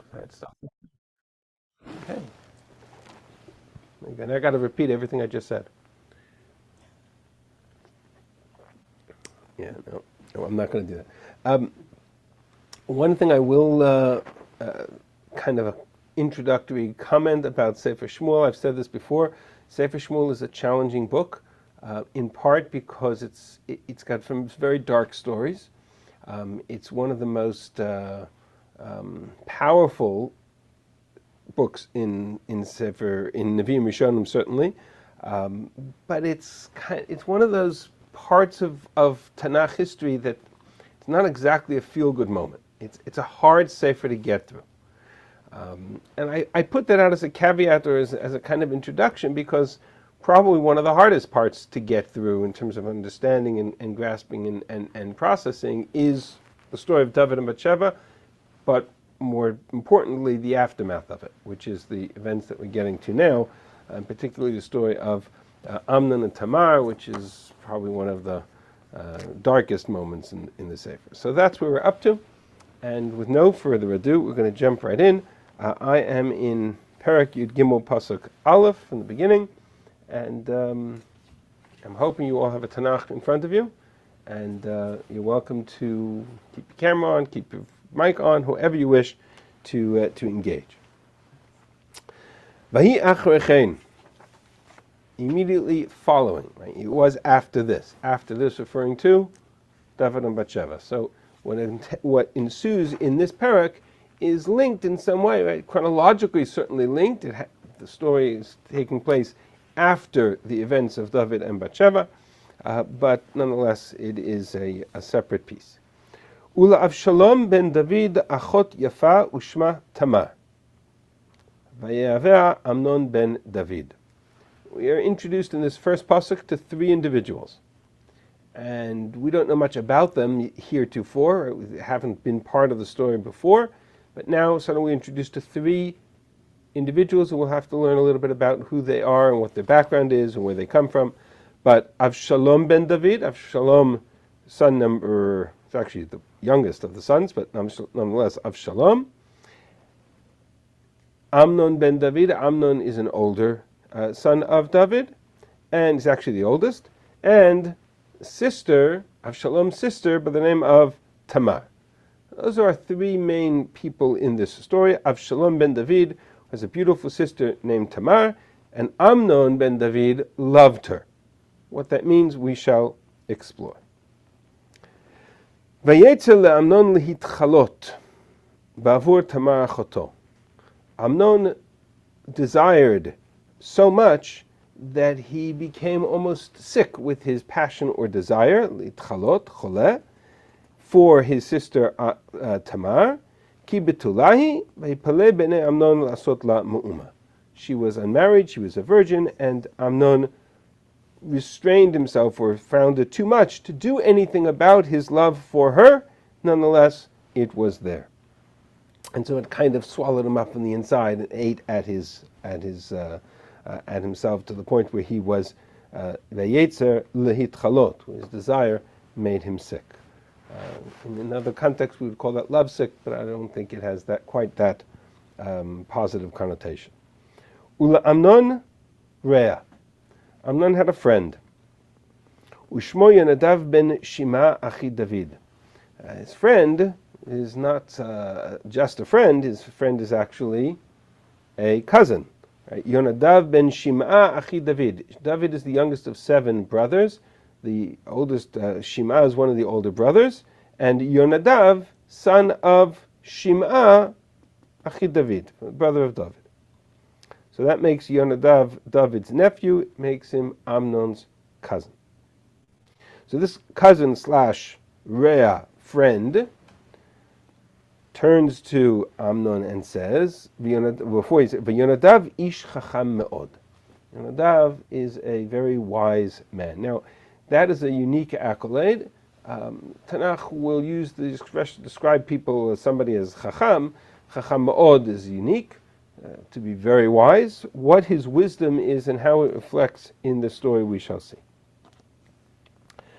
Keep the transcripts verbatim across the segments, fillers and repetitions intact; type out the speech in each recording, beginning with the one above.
That's okay. Again, I got to repeat everything I just said. Yeah, no, no I'm not going to do that. Um, one thing I will uh, uh, kind of a introductory comment about Sefer Shmuel. I've said this before. Sefer Shmuel is a challenging book, uh, in part because it's it, it's got some very dark stories. Um, it's one of the most uh, um, powerful books in in Sefer in Nevi'im Rishonim certainly, um, but it's kind it's one of those parts of, of Tanakh history that it's not exactly a feel good moment. It's it's a hard Sefer to get through, um, and I, I put that out as a caveat or as, as a kind of introduction because probably one of the hardest parts to get through in terms of understanding and, and grasping and, and, and processing is the story of David and Bathsheba, but more importantly, the aftermath of it, which is the events that we're getting to now, and particularly the story of uh, Amnon and Tamar, which is probably one of the uh, darkest moments in, in the Sefer. So that's where we're up to, and with no further ado, we're going to jump right in. Uh, I am in Perek Yud Gimel Pasuk Aleph from the beginning, and um, I'm hoping you all have a Tanakh in front of you, and uh, you're welcome to keep your camera on, keep your mic on, whoever you wish to uh, to engage. Vahi achrechein, immediately following, right? It was after this. After this, referring to David and Bathsheba. So what what ensues in this parak is linked in some way, right? Chronologically, certainly linked. It ha- the story is taking place after the events of David and Bathsheba, uh, but nonetheless, it is a, a separate piece. Ula Avshalom ben David achot yafa ushma Tamar. Vayavea Amnon ben David. We are introduced in this first pasuk to three individuals, and we don't know much about them heretofore. We haven't been part of the story before, but now suddenly we're introduced to three individuals who will have to learn a little bit about who they are and what their background is and where they come from. But Avshalom ben David, Avshalom, son number, it's actually the youngest of the sons, but nonetheless Avshalom. Amnon ben David, Amnon is an older uh, son of David, and is actually the oldest, and sister, Avshalom's sister, by the name of Tamar. Those are three main people in this story. Avshalom ben David has a beautiful sister named Tamar, and Amnon ben David loved her. What that means, we shall explore. Vayetzel le'Amnon lehitchalot ba'avur Tamar achoto. Amnon desired so much that he became almost sick with his passion or desire, litchalot, choleh, for his sister uh, uh, Tamar. Ki betulahi vayipaleh b'nei Amnon la'asot la mu'uma. She was unmarried, she was a virgin, and Amnon restrained himself or found it too much to do anything about his love for her. Nonetheless, it was there. And so it kind of swallowed him up from the inside and ate at his at his uh, uh, at himself to the point where he was vayetzer lehitchalot. His desire made him sick. Uh, in another context, we would call that lovesick, but I don't think it has that quite that um, positive connotation. Ula Amnon Rea. Amnon had a friend. Ushmo Yonadav ben Shima achi David. Uh, his friend is not uh, just a friend. His friend is actually a cousin. Right? Yonadav ben Shim'a achi David. David is the youngest of seven brothers. The oldest, uh, Shim'a, is one of the older brothers, and Yonadav, son of Shim'a achi David, brother of David. So that makes Yonadav David's nephew. It makes him Amnon's cousin. So this cousin slash Rea friend turns to Amnon and says, before he says, "V'Yonadav ish chacham me'od." Yonadav is a very wise man. Now, that is a unique accolade. Um, Tanakh will use the expression to describe people as somebody as chacham. Chacham me'od is unique, uh, to be very wise. What his wisdom is and how it reflects in the story we shall see.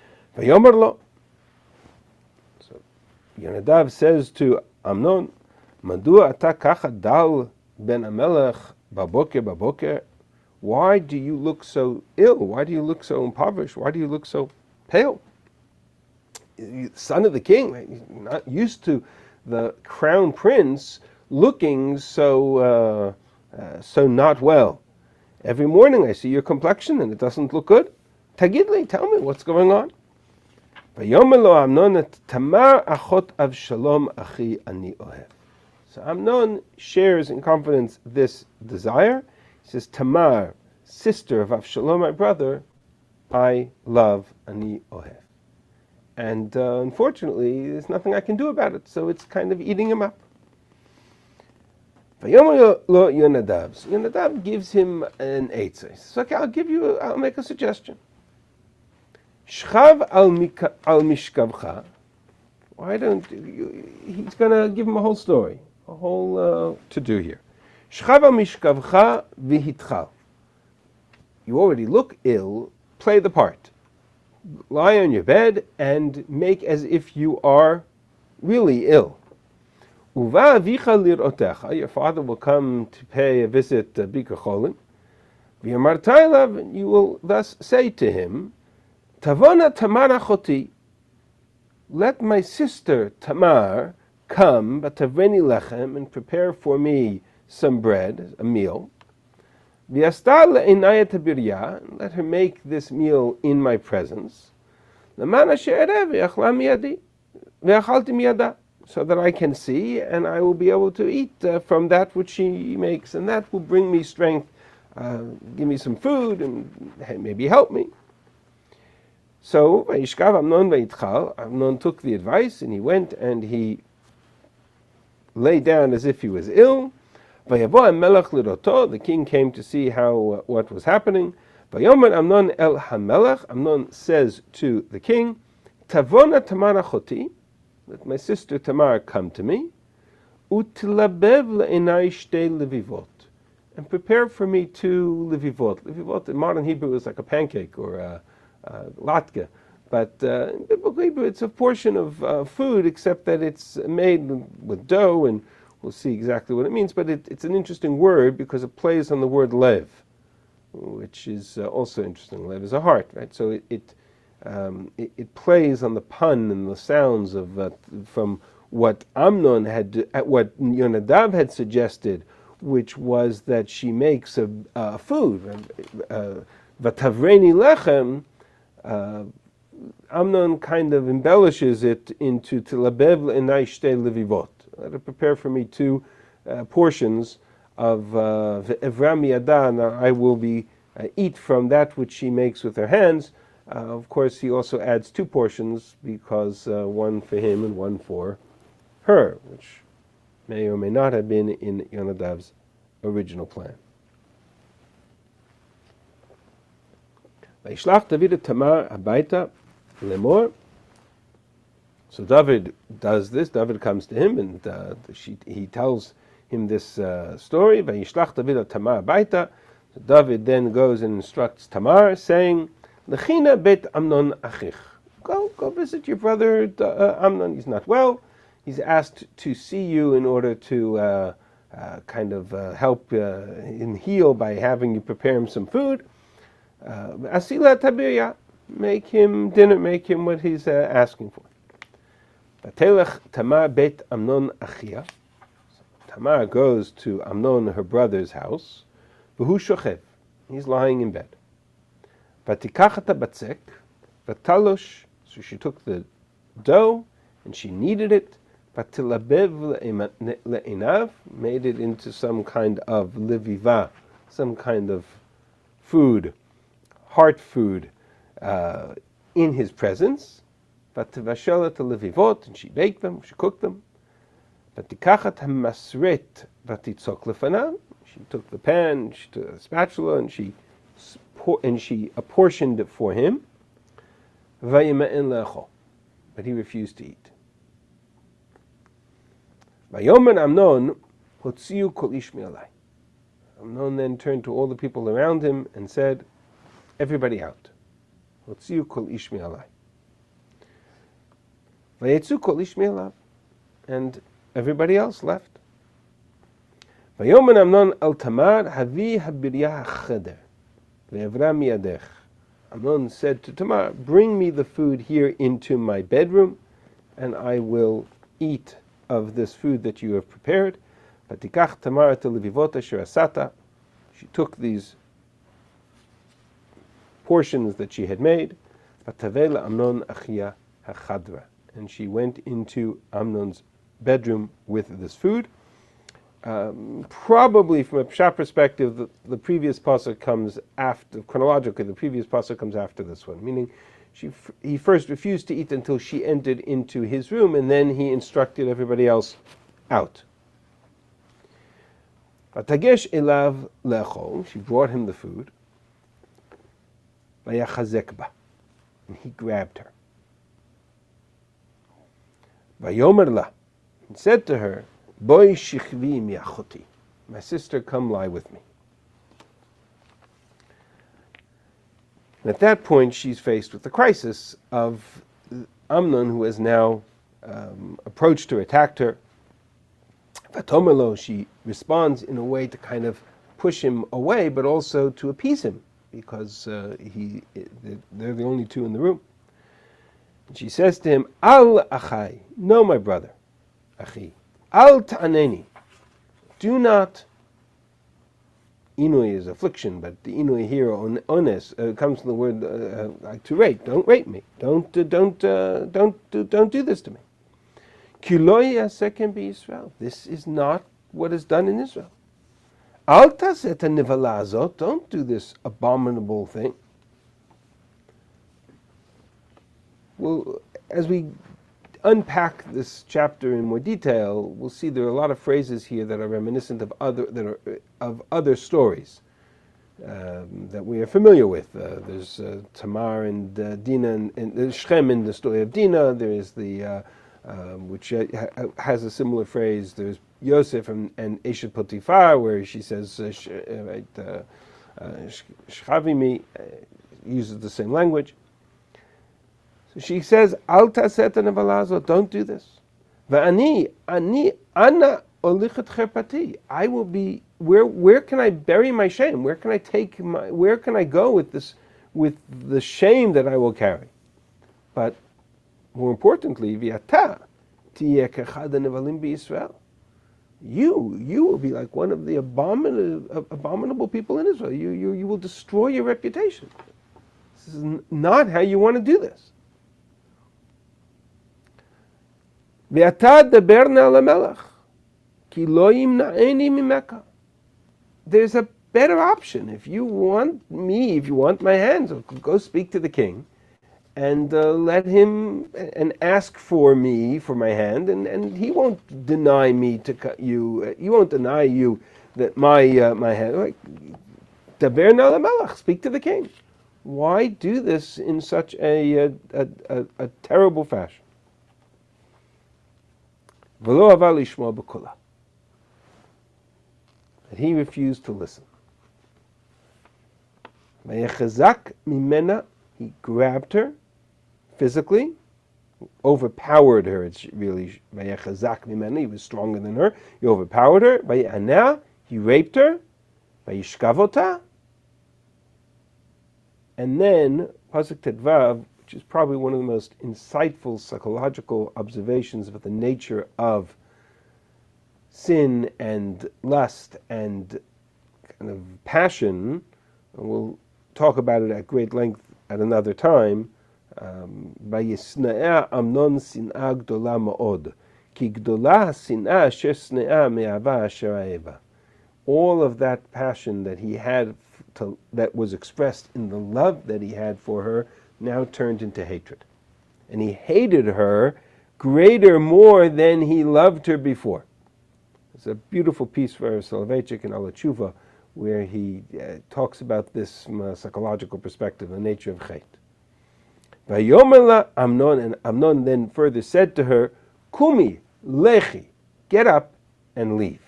Vayomer lo. So Yonadav says to Amnon, Madua ata kacha dal ben Amelech baboker baboker. Why do you look so ill? Why do you look so impoverished? Why do you look so pale? Son of the king, right? You're not used to the crown prince looking so uh, uh, so not well. Every morning I see your complexion and it doesn't look good. Tagidli, tell me what's going on. Vayomer lo Amnon et Tamar achot Avshalom achi ani ohev. So Amnon shares in confidence this desire. He says, Tamar, sister of Avshalom, my brother, I love ani ohev. And uh, unfortunately, there's nothing I can do about it, so it's kind of eating him up. Vayomer lo Yonadav. So Yonadav gives him an eitzah. He says, okay, I'll give you, a, I'll make a suggestion. Shchav al mishkavcha. Why don't you, he's going to give him a whole story, a whole uh, to-do here. Shchav al mishkavcha v'hitchal. You already look ill, play the part. Lie on your bed and make as if you are really ill. Uva avicha lirotecha. Your father will come to pay a visit to Bikur Cholim. V'yamar tailav, and you will thus say to him, Tavona Tamar achoti. Let my sister Tamar come, batavreni lechem, and prepare for me some bread, a meal. V'yasta le'inaya tabirya, let her make this meal in my presence. L'man asher erev v'yachla miyadi, v'yachalti miyada, so that I can see and I will be able to eat uh, from that which she makes, and that will bring me strength, uh, give me some food, and maybe help me. So Vayishkav Amnon vayitchal. Amnon took the advice and he went and he lay down as if he was ill. Vayavo Melech liroto. The king came to see how uh, what was happening. Vayomer Amnon el Hamelech. Amnon says to the king, Tavona Tamar achoti. Let my sister Tamar come to me. Utlabev le'enai shtei levivot. And prepare for me two levivot. Levivot in modern Hebrew is like a pancake or a Uh, latke, but uh, in biblical Hebrew it's a portion of uh, food, except that it's made with dough, and we'll see exactly what it means. But it, it's an interesting word because it plays on the word lev, which is uh, also interesting. Lev is a heart, right? So it it, um, it it plays on the pun and the sounds of uh, from what Amnon had, uh, what Yonadav had suggested, which was that she makes a, a food, vatavreni uh, lechem. Uh, Amnon kind of embellishes it into tilabev le'enai shtei levivot. Let her prepare for me two uh, portions of ve'evra miyada, and I will be uh, eat from that which she makes with her hands. Uh, of course, he also adds two portions because uh, one for him and one for her, which may or may not have been in Yonadav's original plan. Vayishlach David Tamar habayta lemor. So David does this. David comes to him, and uh, she, he tells him this uh, story. Vayishlach David Tamar habayta. So David then goes and instructs Tamar, saying, Lechina bet Amnon achich. Go, go visit your brother uh, Amnon. He's not well. He's asked to see you in order to uh, uh, kind of uh, help uh, him heal by having you prepare him some food. Asila uh, tabirya, make him dinner, make him what he's uh, asking for. Vatelech Tamar bet Amnon achia. Tamar goes to Amnon, her brother's house. V'hu shochev, he's lying in bed. Vatikachata batzek, vatalosh, so she took the dough and she kneaded it. Vatilabev le'inav, made it into some kind of leviva, some kind of food, heart food, uh, in his presence. Vativashelet levivot, and she baked them, she cooked them. Vatikachat hamasret vatitzok lefanav, she took the pan, she took a spatula, and she and she apportioned it for him. Vayime'en le'achol, but he refused to eat. Vayomer Amnon hotziu kol ish mi'alai. Amnon then turned to all the people around him and said, everybody out. Hotziu kol ish mi'alai. Vayetzu kol ish mi'alav. And everybody else left. Vayomer Amnon el Tamar, Havi habirya cheder, ve'evra miyadech. Amnon said to Tamar, bring me the food here into my bedroom, and I will eat of this food that you have prepared. Vatikach Tamar et levivot asher asata. She took these portions that she had made. Vatavela Amnon achia hachadra. And she went into Amnon's bedroom with this food. Um, probably from a Pshat perspective, the, the previous pasuk comes after, chronologically, the previous pasuk comes after this one, meaning she, he first refused to eat until she entered into his room, and then he instructed everybody else out. Vatagesh elav lechol, she brought him the food. Vayachazek ba, and he grabbed her. Vayomer la, and said to her, Boy shichvi miachoti, my sister, come lie with me. And at that point, she's faced with the crisis of Amnon, who has now um, approached her, attacked her. Vatomelo, she responds in a way to kind of push him away, but also to appease him, because uh, he they're the only two in the room. And she says to him, Al achai, no, my brother, achi. Al ta'aneni, do not, inui is affliction, but the inui here, on, ones, uh, comes from the word uh, like to rape. Don't rape me. Don't, uh, don't, uh, don't, do, don't do this to me. Ki lo ya'aseh be Israel. This is not what is done in Israel. Al ta'aseh et hanivala hazot. Don't do this abominable thing. Well, as we unpack this chapter in more detail, we'll see there are a lot of phrases here that are reminiscent of other that are of other stories um, that we are familiar with. Uh, there's uh, Tamar and uh, Dinah, and, and Shechem in the story of Dinah. There is the uh, um, which uh, ha- has a similar phrase. There's Yosef and, and Eshet Potiphar, where she says uh, sh- uh, right, uh, uh, Shchavimi, uh, uses the same language. She says, Al ta'aseh hanivala hazot, don't do this. Va'ani, ani, ana olichet cherpati. I will be, where where can I bury my shame? Where can I take my, where can I go with this, with the shame that I will carry? But more importantly, v'ata tiyeh kechad hanevalim b'Yisrael. You, you will be like one of the abominable, abominable people in Israel. You, you, you will destroy your reputation. This is not how you want to do this. There's a better option. If you want me, if you want my hands, go speak to the king and uh, let him and ask for me for my hand, and, and he won't deny me to cut you. He won't deny you that my uh, my hand. Like, Daber na lemelech, speak to the king. Why do this in such a a, a, a, a terrible fashion? That he refused to listen. He grabbed her physically, overpowered her. It's really, he was stronger than her. He overpowered her. He raped her. And then, Pasuk Tedvav, which is probably one of the most insightful psychological observations of the nature of sin and lust and kind of passion. And we'll talk about it at great length at another time. Vayisna'ah Amnon sin'ah gdola ma'od, ki gdola sin'ah asher sna'ah me'ava asher ha'eva. All of that passion that he had, to, that was expressed in the love that he had for her, now turned into hatred. And he hated her greater more than he loved her before. There's a beautiful piece for Soloveitchik in Ala Tshuva where he uh, talks about this from a psychological perspective, the nature of hate. Vayomer Amnon, and Amnon then further said to her, Kumi, lechi, get up and leave.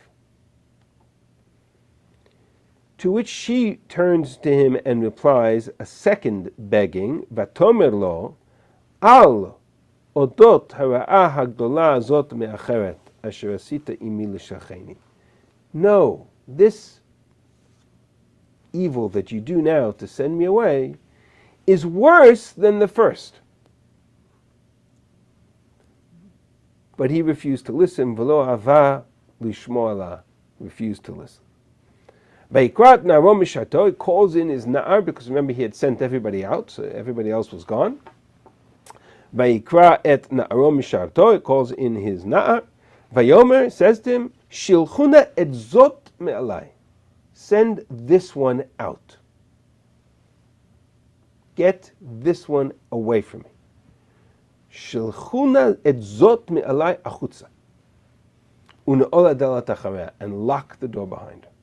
To which she turns to him and replies a second begging, Vatomer lo, Al odot hara'ah hagdola azot me'acheret asher asita imi l'shacheni. no, this evil that you do now to send me away is worse than the first. But he refused to listen. V'lo ava lishmo ala, refused to listen. Vayikrat na'aro misharto, he calls in his na'ar, because remember he had sent everybody out, so everybody else was gone. Vayikra et na'aro misharto, he calls in his na'ar. Vayomer says to him, Shilchuna et zot me'alai, send this one out. Get this one away from me. Shilchuna et zot me'alai achutza. Une'ola dalat achareh, and lock the door behind her.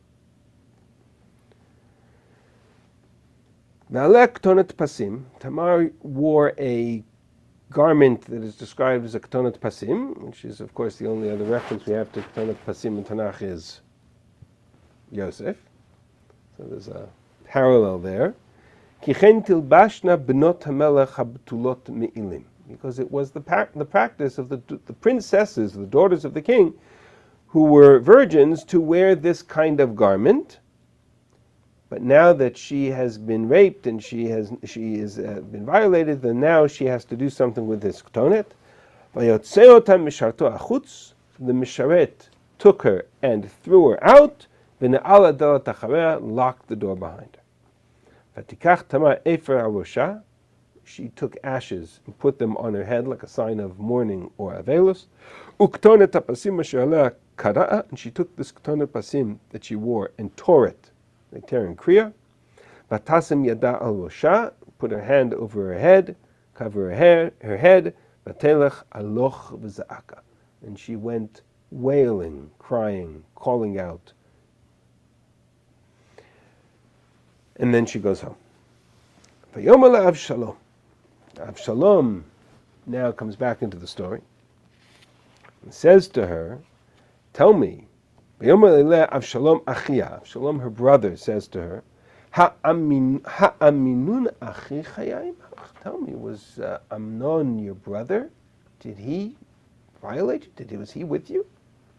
Ve'aleh ketonet pasim, Tamar wore a garment that is described as a ketonet pasim, which is, of course, the only other reference we have to ketonet pasim in Tanakh is Yosef. So there's a parallel there. Kichen tilbashna benot hamelech habtulot me'ilim, because it was the pa- the practice of the the princesses, the daughters of the king, who were virgins, to wear this kind of garment. But now that she has been raped and she has she has uh, been violated, then now she has to do something with this ketonet. Vayotzeotam misharto achutz. The misharet took her and threw her out. V'ne'ala dalat achareh, locked the door behind her. Vatikach Tamar efer arosha. She took ashes and put them on her head like a sign of mourning or avelus. Uktonet hapasim asher alea kara'a, and she took this ketonet pasim that she wore and tore it. They tear in kriya. Vatasim yada al rosha, put her hand over her head, cover her hair, her head. Vatelech aloch v'zaaka, and she went wailing, crying, calling out. And then she goes home. Vayomer le'Avshalom. Avshalom now comes back into the story and says to her, tell me, Avshalom achia, Avshalom, her brother, says to her, Ha'aminun achi chayayim? Tell me, was uh, Amnon your brother? Did he violate you? Did he, was he with you?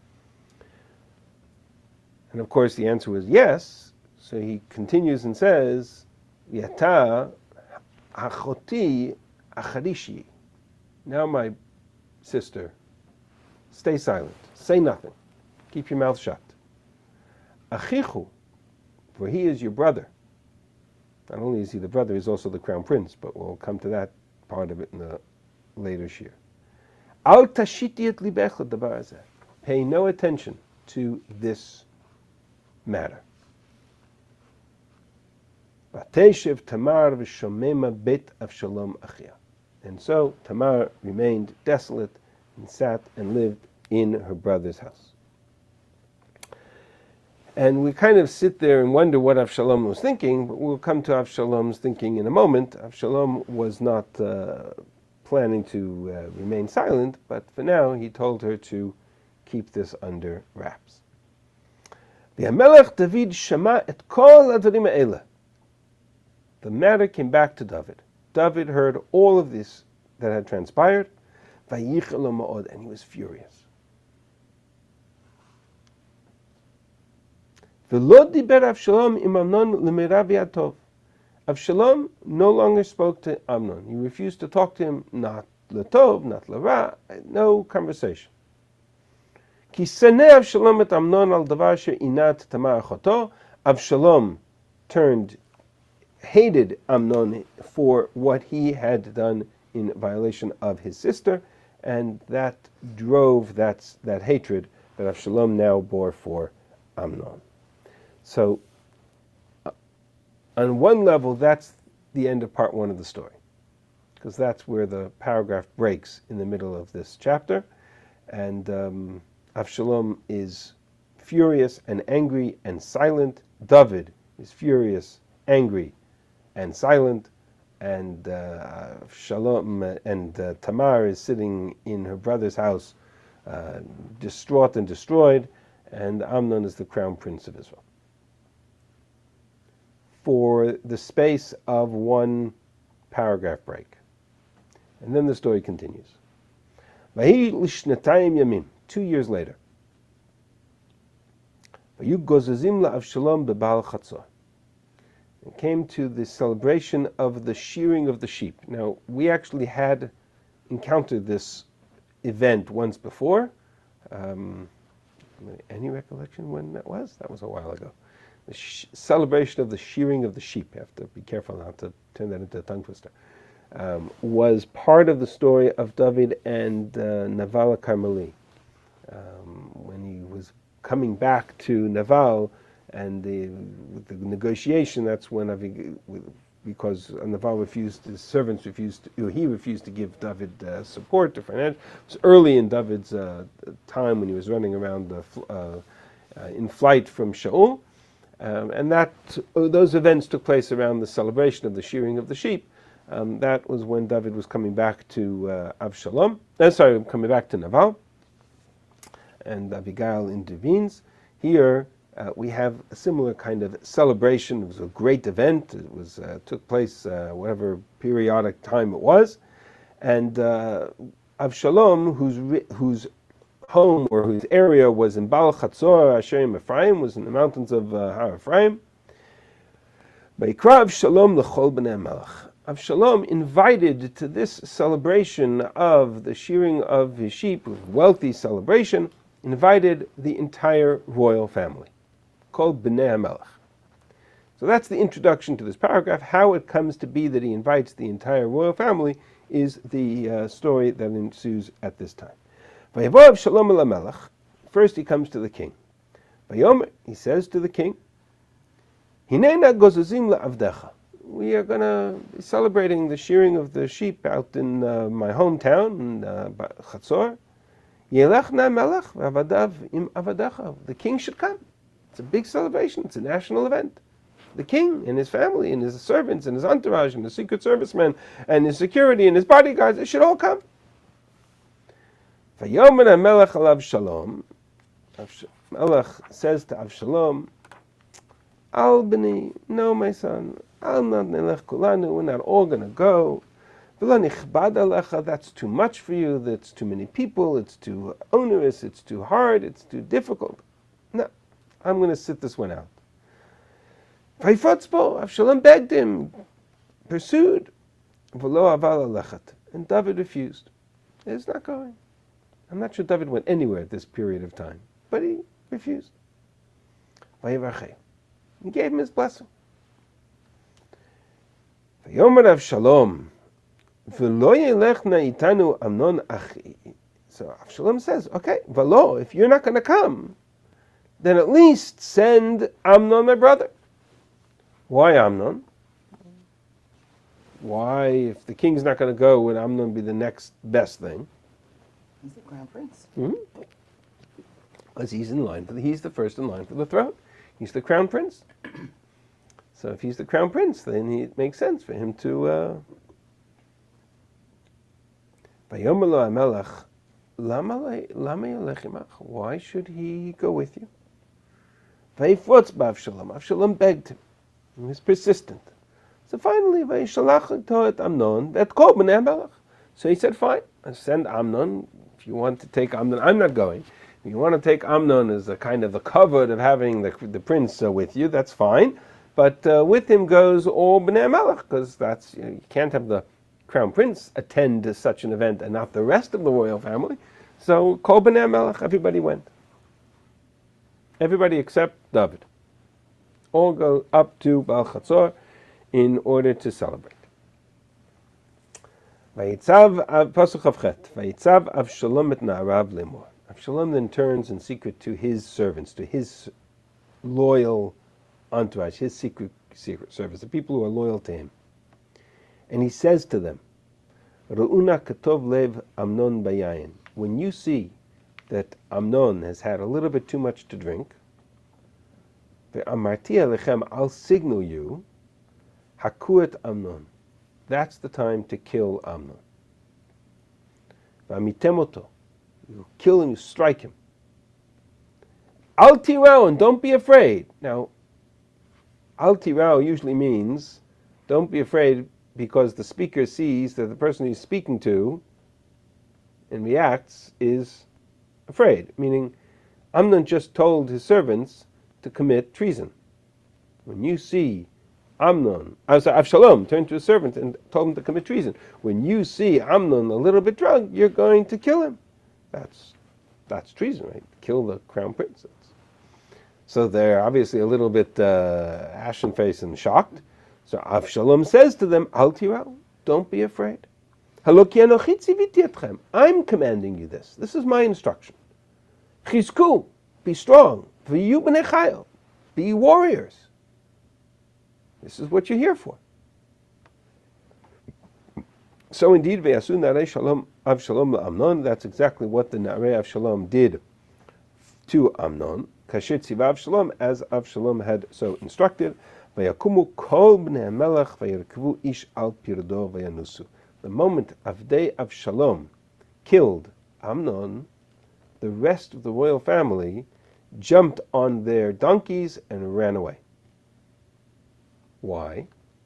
And of course the answer was yes. So he continues and says, Yata achoti acharishi. Now my sister, stay silent, say nothing. Keep your mouth shut. Achichu, for he is your brother. Not only is he the brother, he's also the crown prince, but we'll come to that part of it in the later shir. Al tashiti et libecha davar hazeh. Pay no attention to this matter. Vateshev Tamar v'shomema bet Avshalom achia. And so Tamar remained desolate and sat and lived in her brother's house. And we kind of sit there and wonder what Avshalom was thinking, but we'll come to Avshalom's thinking in a moment. Avshalom was not uh, planning to uh, remain silent, but for now he told her to keep this under wraps. V'hamelech David shama et kol advarim ha'eleh. The matter came back to David. David heard all of this that had transpired, vayichel lo ma'od, and he was furious. V'lo diber Avshalom im Amnon l'meirav yatov. Avshalom no longer spoke to Amnon. He refused to talk to him, not l'tov, not l'ra, no conversation. Ki saneh Avshalom et Amnon al davar she'inat Tamar achoto. Avshalom turned, hated Amnon for what he had done in violation of his sister, and that drove that, that hatred that Avshalom now bore for Amnon. So, uh, on one level, that's the end of part one of the story, because that's where the paragraph breaks in the middle of this chapter, and um, Avshalom is furious and angry and silent. David is furious, angry, and silent, and uh, Avshalom and uh, Tamar is sitting in her brother's house, uh, distraught and destroyed, and Amnon is the crown prince of Israel. For the space of one paragraph break. And then the story continues. Vahi lishnatayim yamim, two years later. Vayu gozazim la'Avshalom bebal chatzor. It came to the celebration of the shearing of the sheep. Now, we actually had encountered this event once before. Um, any recollection when that was? That was a while ago. The sh- celebration of the shearing of the sheep, I have to be careful not to turn that into a tongue twister, um, was part of the story of David and uh, Naval Carmeli. Um, when he was coming back to Naval and the, the negotiation, that's when Avi, because Naval refused, his servants refused, to, he refused to give David uh, support or financial. It was early in David's uh, time when he was running around uh, uh, uh, in flight from Shaul. Um, and that uh, those events took place around the celebration of the shearing of the sheep. Um, that was when David was coming back to uh, Avshalom. Uh, sorry, coming back to Naval, and Abigail intervenes. Here uh, we have a similar kind of celebration. It was a great event. It was uh, took place uh, whatever periodic time it was, and uh, Avshalom, whose whose home or whose area was in Baal Chatzor, Asherim Ephraim, was in the mountains of uh, Har Ephraim. Vayikra Avshalom l'chol b'nei Melech. Avshalom invited to this celebration of the shearing of his sheep, wealthy celebration, invited the entire royal family, called b'nei Melech. So that's the introduction to this paragraph. How it comes to be that he invites the entire royal family is the uh, story that ensues at this time. First he comes to the king. He says to the king, we are going to be celebrating the shearing of the sheep out in uh, my hometown, in uh, Chatzor. The king should come. It's a big celebration. It's a national event. The king and his family and his servants and his entourage and his secret servicemen and his security and his bodyguards, they should all come. Vayomer HaMelech al Avshalom. Melech says to Avshalom, Al b'ni, no, my son, Al not nelech kulanu, we're not all going to go. V'lo nichbad alecha, that's too much for you, that's too many people, it's too onerous, it's too hard, it's too difficult. No, I'm going to sit this one out. Vayfotzbo, Avshalom begged him, pursued, V'lo aval alechat, and David refused. He's not going. I'm not sure David went anywhere at this period of time, but he refused. Vayivarchei. He gave him his blessing. Vayomer Avshalom, v'lo yelechna itanu Amnon achi. So Avshalom says, okay, v'lo, if you're not going to come, then at least send Amnon, my brother. Why Amnon? Why, if the king's not going to go, would Amnon be the next best thing? He's the crown prince. Mm-hmm. Because he's in line for the, he's the first in line for the throne. He's the crown prince. So if he's the crown prince, then he, it makes sense for him to. Uh... Why should he go with you? Avshalom begged him. He was persistent. So finally, so he said, fine, I'll send Amnon. If you want to take Amnon, I'm not going. If you want to take Amnon as a kind of the covet of having the, the prince uh, with you, that's fine. But uh, with him goes all Bnei Melech, because that's you, know, you can't have the crown prince attend to such an event and not the rest of the royal family. So Kol Bnei Melech, everybody went. Everybody except David. All go up to Baal Chatzor in order to celebrate. Vayitzav Pasuk Avchet. Vayitzav Avshalom et Na'arav lemor. Avshalom then turns in secret to his servants, to his loyal entourage, his secret secret service, the people who are loyal to him. And he says to them, Ru'una katov lev Amnon bayayin. When you see that Amnon has had a little bit too much to drink, ve'amarti alechem, I'll signal you, hakuet Amnon. That's the time to kill Amnon. V'amitemoto. You kill him, you strike him. Al tirao, and don't be afraid. Now, al tirao usually means don't be afraid because the speaker sees that the person he's speaking to and reacts is afraid. Meaning, Amnon just told his servants to commit treason. When you see Amnon, I'm sorry, Avshalom turned to a servant and told him to commit treason. When you see Amnon a little bit drunk, you're going to kill him. That's that's treason, right? Kill the crown prince. So they're obviously a little bit uh, ashen-faced and shocked. So Avshalom says to them, Al tirau, don't be afraid. I'm commanding you this. This is my instruction. Chizku, be strong. V'yu b'nei chayil, be warriors. This is what you're here for. So indeed, ve'asu narei shalom Avshalom la'Amnon. That's exactly what the narei Avshalom did to Amnon. Kasher tziva Avshalom, as Avshalom had so instructed. Vayakumu kol bnei melech vayirkvu ish al pirdo vayanusu. The moment Avdei Avshalom killed Amnon, the rest of the royal family jumped on their donkeys and ran away. Why?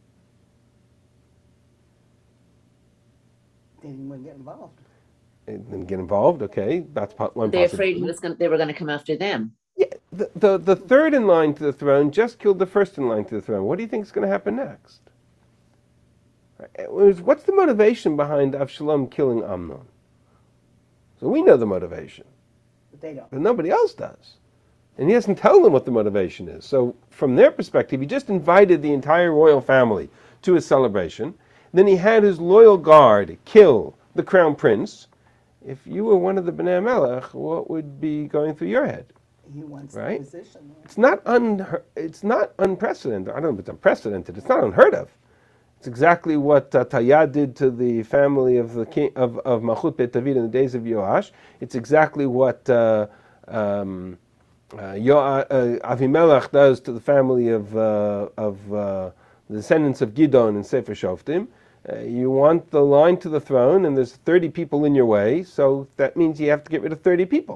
They didn't want to get involved. They didn't get involved, okay. That's one They're possibility. afraid he was going, they were going to come after them. Yeah, the, the, the third in line to the throne just killed the first in line to the throne. What do you think is going to happen next? What's the motivation behind Avshalom killing Amnon? So we know the motivation, But they don't. but nobody else does. And he doesn't tell them what the motivation is. So from their perspective, he just invited the entire royal family to his celebration. Then he had his loyal guard kill the crown prince. If you were one of the Bnei Melech, what would be going through your head? He wants Right? the position. It's not un, it's not unprecedented. I don't know if it's unprecedented. It's not unheard of. It's exactly what uh, Taya did to the family of the king of, of Malchut Beit David in the days of Yoash. It's exactly what uh, um, uh, Yo- uh, Avimelech does to the family of uh, of uh, the descendants of Gidon in Sefer Shoftim. Uh, you want the line to the throne, and there's thirty people in your way, so that means you have to get rid of thirty people.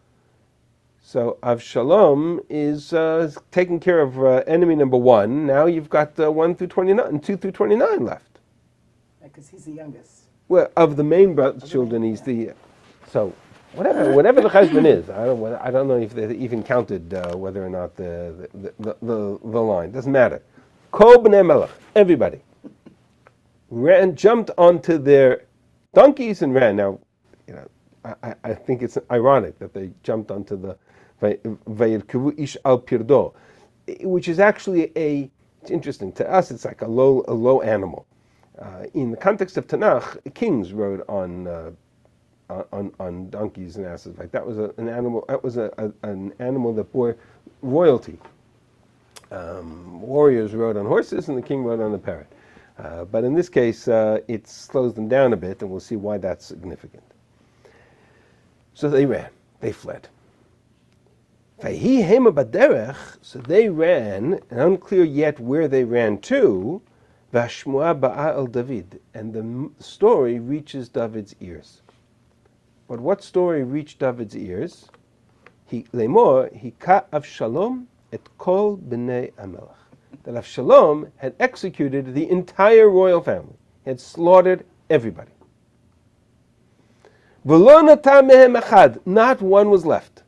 So Avshalom is uh, taking care of uh, enemy number one. Now you've got uh, one through twenty-nine, two through twenty-nine left. Because he's the youngest. Well, of the main brother's children, he's the. So whatever, whatever the husband is, I don't, I don't know if they even counted uh, whether or not the the, the the the line doesn't matter. Kol b'nei melech, everybody ran, jumped onto their donkeys and ran. Now, you know, I, I think it's ironic that they jumped onto the Vayirkevu ish al pirdo, which is actually a. It's interesting to us. It's like a low a low animal. Uh, in the context of Tanakh, kings rode on uh, on on donkeys and asses. Like that was a, an animal. That was a, a, an animal that bore royalty. Um, warriors rode on horses, and the king rode on a parrot. Uh, but in this case, uh, it slows them down a bit, and we'll see why that's significant. So they ran. They fled. Vayhi hema baderech. So they ran, and unclear yet where they ran to. Vashmua ba'a el David, and the story reaches David's ears. But what story reached David's ears? He lemor he ka Avshalom et kol bnei Amelech. That Avshalom had executed the entire royal family. He had slaughtered everybody. V'lo nota mehem echad. Not one was left.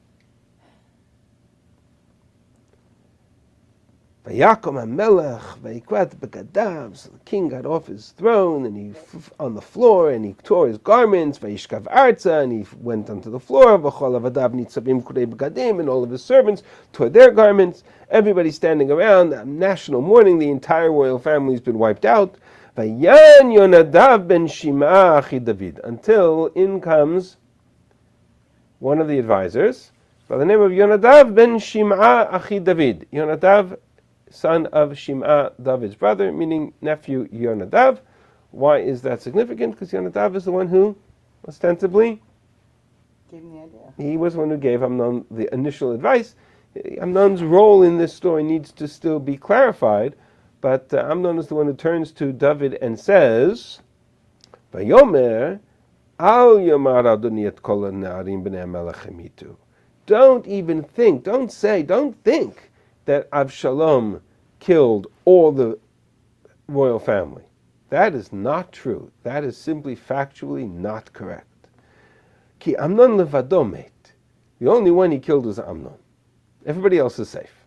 Vayakom HaMelech vayikrat begadav. So the king got off his throne and he f- on the floor and he tore his garments. Vayishkav arza, and he went onto the floor. V'chol avadav nitzavim kurei begadim, and all of his servants tore their garments. Everybody standing around, national mourning. The entire royal family has been wiped out. Vayan Yonadav ben Shim'a achi David, until in comes one of the advisors by the name of Yonadav ben Shim'a achi David. Yonadav, son of Shim'a, David's brother, meaning nephew Yonadav. Why is that significant? Because Yonadav is the one who, ostensibly, Gave him the idea. he was the one who gave Amnon the initial advice. Amnon's role in this story needs to still be clarified, but uh, Amnon is the one who turns to David and says, "Vayomer al yomar Adoni et kol ha'na'arim b'nei hamelech emitu." Don't even think, don't say, don't think that Avshalom killed all the royal family. That is not true. That is simply factually not correct. Ki Amnon levado met. The only one he killed was Amnon. Everybody else is safe.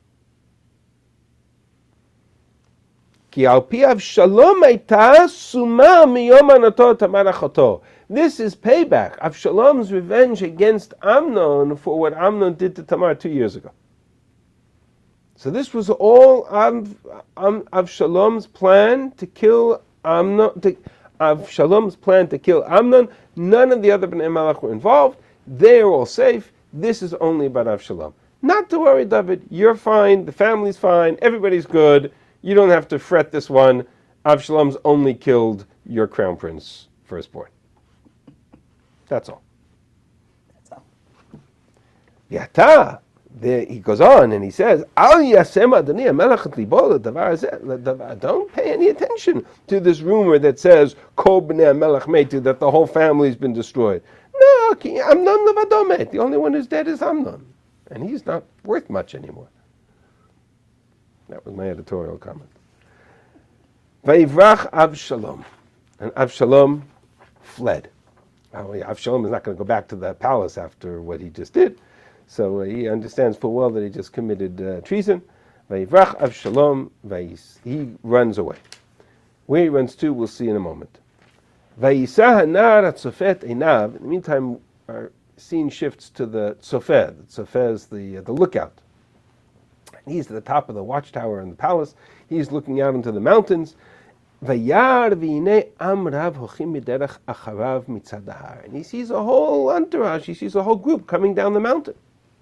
Ki al pi Avshalom hayta suma miyom anato tamar achoto. This is payback. Avshalom's revenge against Amnon for what Amnon did to Tamar two years ago. So this was all Av, Av, Avshalom's plan to kill Amnon. To, Avshalom's plan to kill Amnon. None of the other Bnei Melech were involved. They are all safe. This is only about Avshalom. Not to worry, David. You're fine. The family's fine. Everybody's good. You don't have to fret this one. Avshalom's only killed your crown prince firstborn. That's all. That's all. Yata. There he goes on and he says, Al yasem adoni hamelech et libo ledavar hazeh. Don't pay any attention to this rumor that says Kol bnei hamelech metu, that the whole family's been destroyed. No, ki Amnon levado met. The only one who's dead is Amnon, and he's not worth much anymore. That was my editorial comment. Vayivrach Avshalom, and Avshalom fled. Now, Avshalom is not going to go back to the palace after what he just did. So uh, he understands full well that he just committed uh, treason. Vayivrach Avshalom, he runs away. Where he runs to, we'll see in a moment. Vayisah hanar atzofet einav. In the meantime, our scene shifts to the tzofeh. The tzofeh is the, uh, the lookout. He's at the top of the watchtower in the palace. He's looking out into the mountains. Vayar v'hinei am rav hochim miderech acharav mitzad hahar. And he sees a whole entourage. He sees a whole group coming down the mountain.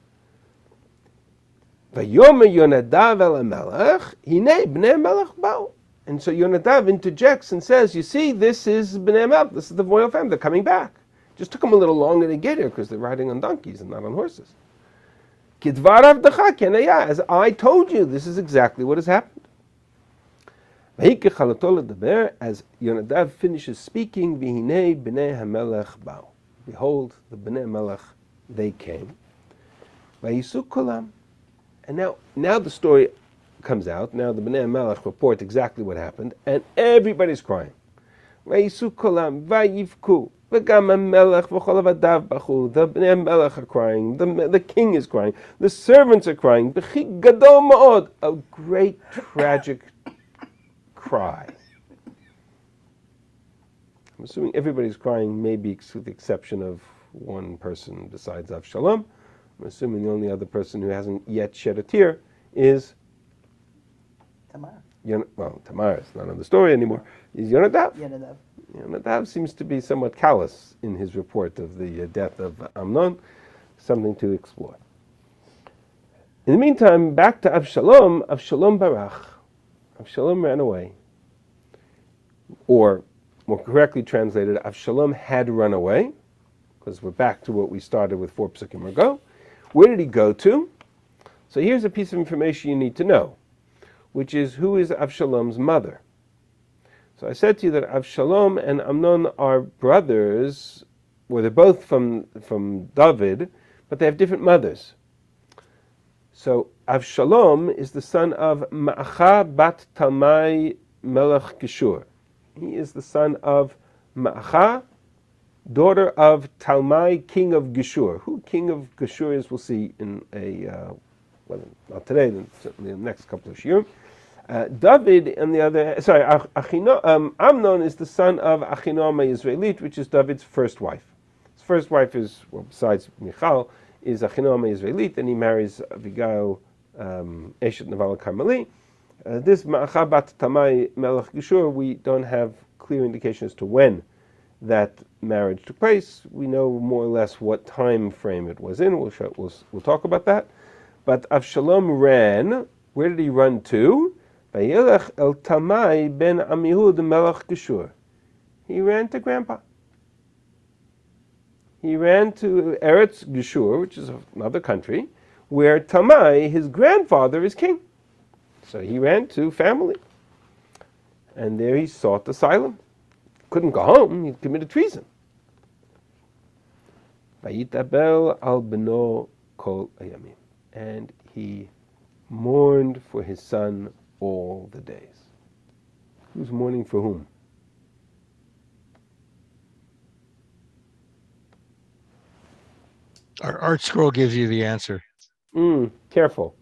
Vayomer Yonadav el hamelech, hinei bnei hamelech ba'u. And so Yonadav interjects and says, you see, this is bnei hamelech. This is the royal family. They're coming back. Just took them a little longer to get here because they're riding on donkeys and not on horses. Kidvar avdecha kenaya. As I told you, this is exactly what has happened. As Yonadav finishes speaking, V'hinei bnei hamelech ba'u. Behold, the bnei hamelech, they came. Vayisu kolam. And now, now the story comes out. Now the bnei hamelech report exactly what happened, and everybody's crying. Vayisu kolam vayivku. V'gam hamelech v'chol avadav bachu. The bnei hamelech are crying. The, the king is crying. The servants are crying. B'chi gadol ma'od. A great tragic cry. I'm assuming everybody's crying, maybe with the exception of one person besides Avshalom. I'm assuming the only other person who hasn't yet shed a tear is Tamar. Yon- well, Tamar is not on the story anymore. Is Yonadav. Yonadav. Yonadav seems to be somewhat callous in his report of the uh, death of Amnon. Something to explore. In the meantime, back to Avshalom. Avshalom barach. Avshalom ran away. Or, more correctly translated, Avshalom had run away, because we're back to what we started with four psukim ago. Where did he go to? So here's a piece of information you need to know, which is, who is Avshalom's mother? So I said to you that Avshalom and Amnon are brothers, well, they're both from, from David, but they have different mothers. So Avshalom is the son of Ma'acha bat Talmai melech Geshur. He is the son of Ma'acha, daughter of Talmai, king of Geshur. Who king of Geshur is, we'll see in a, uh, well, not today, then certainly in the next couple of shiurim. Uh, David, on the other, sorry, Achino, um, Amnon is the son of Achinoam Israelite, which is David's first wife. His first wife is, well, besides Michal, is Achinoam Israelite, and he marries Abigail, um, Eshet Naval Carmeli. Uh, this Ma'acha bat Talmai melech Geshur, we don't have clear indication as to when that marriage took place. We know more or less what time frame it was in. We'll, show, we'll, we'll talk about that. But Avshalom ran. Where did he run to? Vayelech el Talmai ben Amihud melech Geshur. He ran to grandpa. He ran to Eretz Geshur, which is another country, where Talmai, his grandfather, is king. So he ran to family. And there he sought asylum. Couldn't go home, he committed treason. Vayitabel al beno kol ayamim. And he mourned for his son all the days. Who's mourning for whom? Our art scroll gives you the answer. Mm, careful.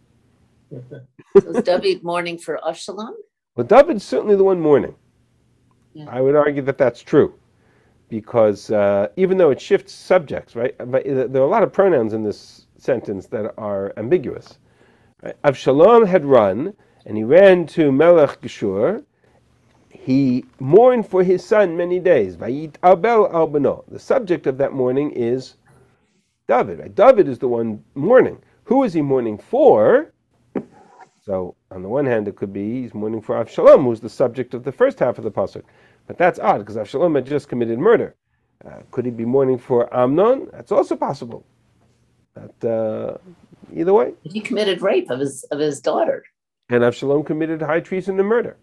So is David mourning for Avshalom? Well, David's certainly the one mourning. Yeah. I would argue that that's true, because uh, even though it shifts subjects, right? But there are a lot of pronouns in this sentence that are ambiguous. Right? Avshalom had run, and he ran to Melech Geshur. He mourned for his son many days. Vayit Abel al beno. The subject of that mourning is David. Right? David is the one mourning. Who is he mourning for? So on the one hand, it could be he's mourning for Avshalom, who's the subject of the first half of the pasuk. But that's odd, because Avshalom had just committed murder. Uh, could he be mourning for Amnon? That's also possible. But uh, either way. He committed rape of his of his daughter. And Avshalom committed high treason and murder.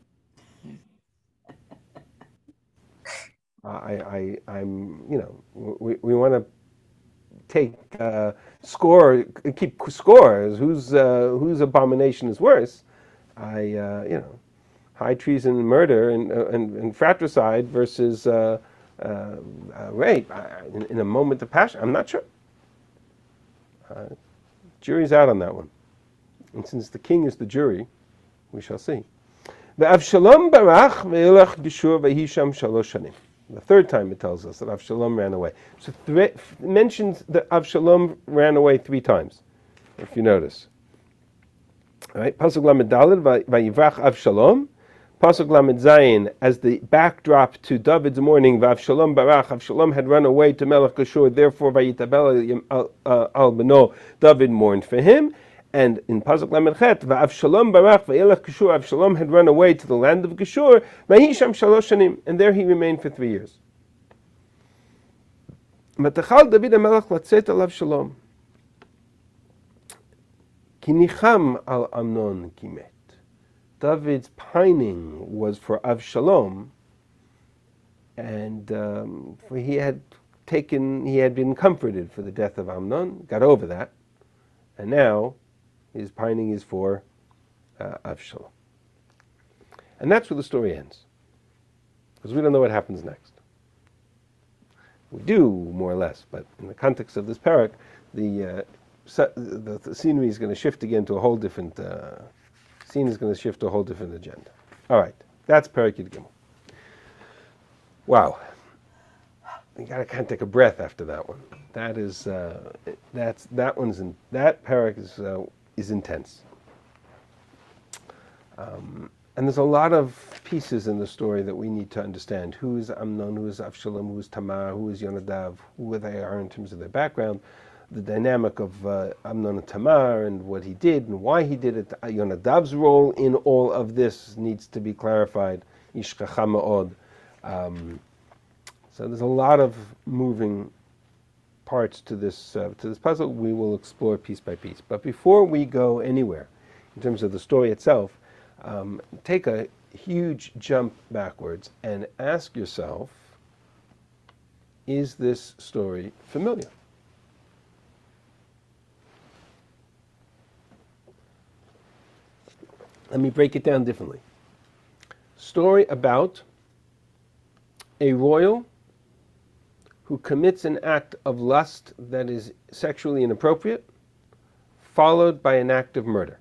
I, I, I'm, you know, we, we want to take uh, score, keep scores. Whose uh, whose abomination is worse? I, uh, you know, high treason and murder and uh, and, and fratricide versus uh, uh, uh, rape. I, in, in a moment of passion, I'm not sure. Uh, jury's out on that one. And since the king is the jury, we shall see. Avshalom barach ve'ilach Geshur v'hisham shalosh shanim. The third time it tells us that Avshalom ran away. So th- it mentions that Avshalom ran away three times, if you notice. All right, Pasuk Lamed Daled vayivrach Avshalom. Pasuk Lamed Zayin as the backdrop to David's mourning. Avshalom barach. Avshalom had run away to Melech Geshur. Therefore, vayitabel al beno. David mourned for him. And in Pasuk Lamed Chet, Avshalom barach va'elech Geshur. Avshalom had run away to the land of Geshur. V'hisham shalosh shanim, and there he remained for three years. Matachal David HaMelech latzet al Avshalom. Ki nicham al Amnon kimet. David's pining was for Avshalom, and um, for he had taken, he had been comforted for the death of Amnon, got over that, and now his pining is for uh, Avshalom. And that's where the story ends. Because we don't know what happens next. We do, more or less, but in the context of this parak, the, uh, su- the, the scenery is going to shift again to a whole different, uh, scene is going to shift to a whole different agenda. All right, that's Parak Yud Gimel. Wow. You gotta kind of take a breath after that one. That is, uh, that's, that one's, in, that parak is, uh, is intense. Um, and there's a lot of pieces in the story that we need to understand. Who is Amnon, who is Avshalom, who is Tamar, who is Yonadav, who they are in terms of their background, the dynamic of uh, Amnon and Tamar and what he did and why he did it. Yonadav's role in all of this needs to be clarified. Ish chacham ma'od. Um, so there's a lot of moving parts to this uh, to this puzzle. We will explore piece by piece. But before we go anywhere, in terms of the story itself, um, take a huge jump backwards and ask yourself, is this story familiar? Let me break it down differently. Story about a royal who commits an act of lust that is sexually inappropriate, followed by an act of murder.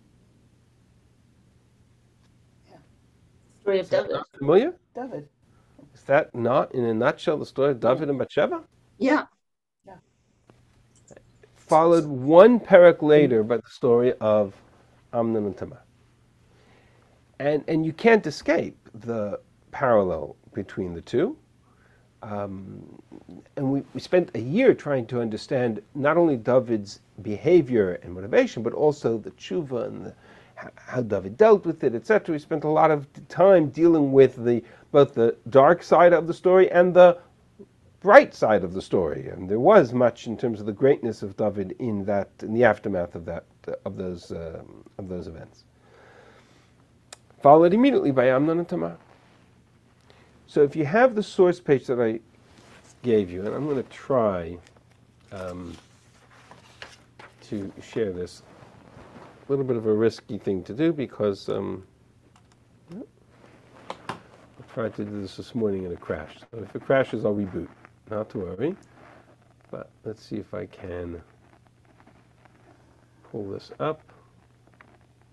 Story of Is that David. not familiar? David. Is that not, in a nutshell, the story of David and Bathsheba? Yeah. Followed one parak later by the story of Amnon and Tamar. And, and you can't escape the parallel between the two. Um, and we, we spent a year trying to understand not only David's behavior and motivation, but also the tshuva and the, how, how David dealt with it, et cetera. We spent a lot of time dealing with the both the dark side of the story and the bright side of the story. And there was much in terms of the greatness of David in that, in the aftermath of that, of those um, of those events. Followed immediately by Amnon and Tamar. So if you have the source page that I gave you, and I'm going to try um, to share this, a little bit of a risky thing to do because um, I tried to do this this morning and it crashed. So if it crashes, I'll reboot. Not to worry. But let's see if I can pull this up.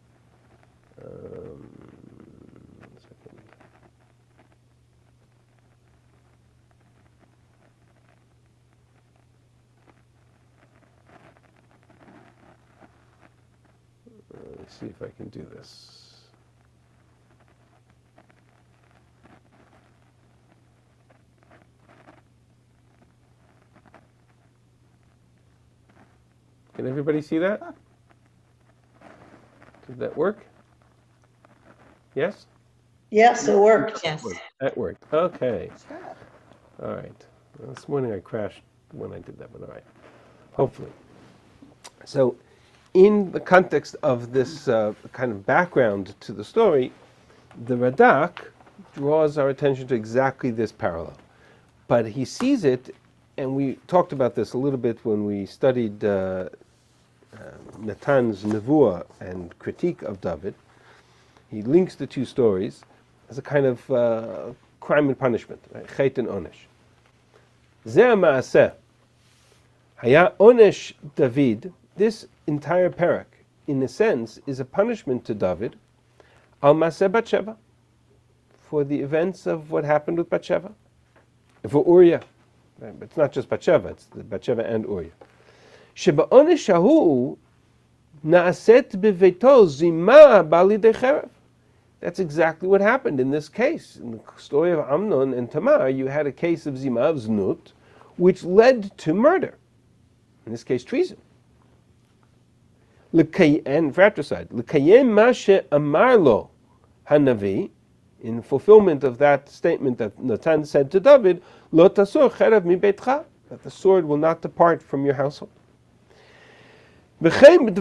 Um, one second. Uh, let's see if I can do this. Can everybody see that? Did that work? Yes? Yes, it worked. Yes. That worked. Okay. Stop. All right. Well, this morning I crashed when I did that, but all right. Hopefully. So, in the context of this uh, kind of background to the story, the Radak draws our attention to exactly this parallel. But he sees it, and we talked about this a little bit when we studied uh, uh, Natan's Nevuah and critique of David. He links the two stories as a kind of uh, crime and punishment, right? Chet and Onesh. Zeh ma'aseh. Haya Onesh David. This entire parak, in a sense, is a punishment to David al Maseh Batsheva, for the events of what happened with Batsheva, for Uriah. Right? But it's not just Batsheva; it's the Batsheva and Uriah. Sheba Onesh Shahu naaset beveito zima bali decherev. That's exactly what happened in this case. In the story of Amnon and Tamar, you had a case of zima, of znut, which led to murder. In this case, treason. And fratricide. L'kayem mashe amarlo hanavi, in fulfillment of that statement that Natan said to David, lo tasur cherev mi beitcha, that the sword will not depart from your household. And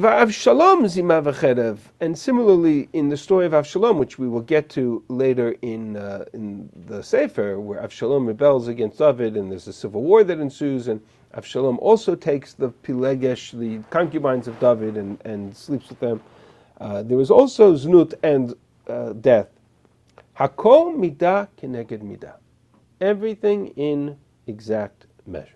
similarly, in the story of Avshalom, which we will get to later in uh, in the Sefer, where Avshalom rebels against David, and there's a civil war that ensues, and Avshalom also takes the Pilegesh, the concubines of David, and, and sleeps with them. Uh, there was also Znut and uh, death. Hakol midah keneged midah. Everything in exact measure.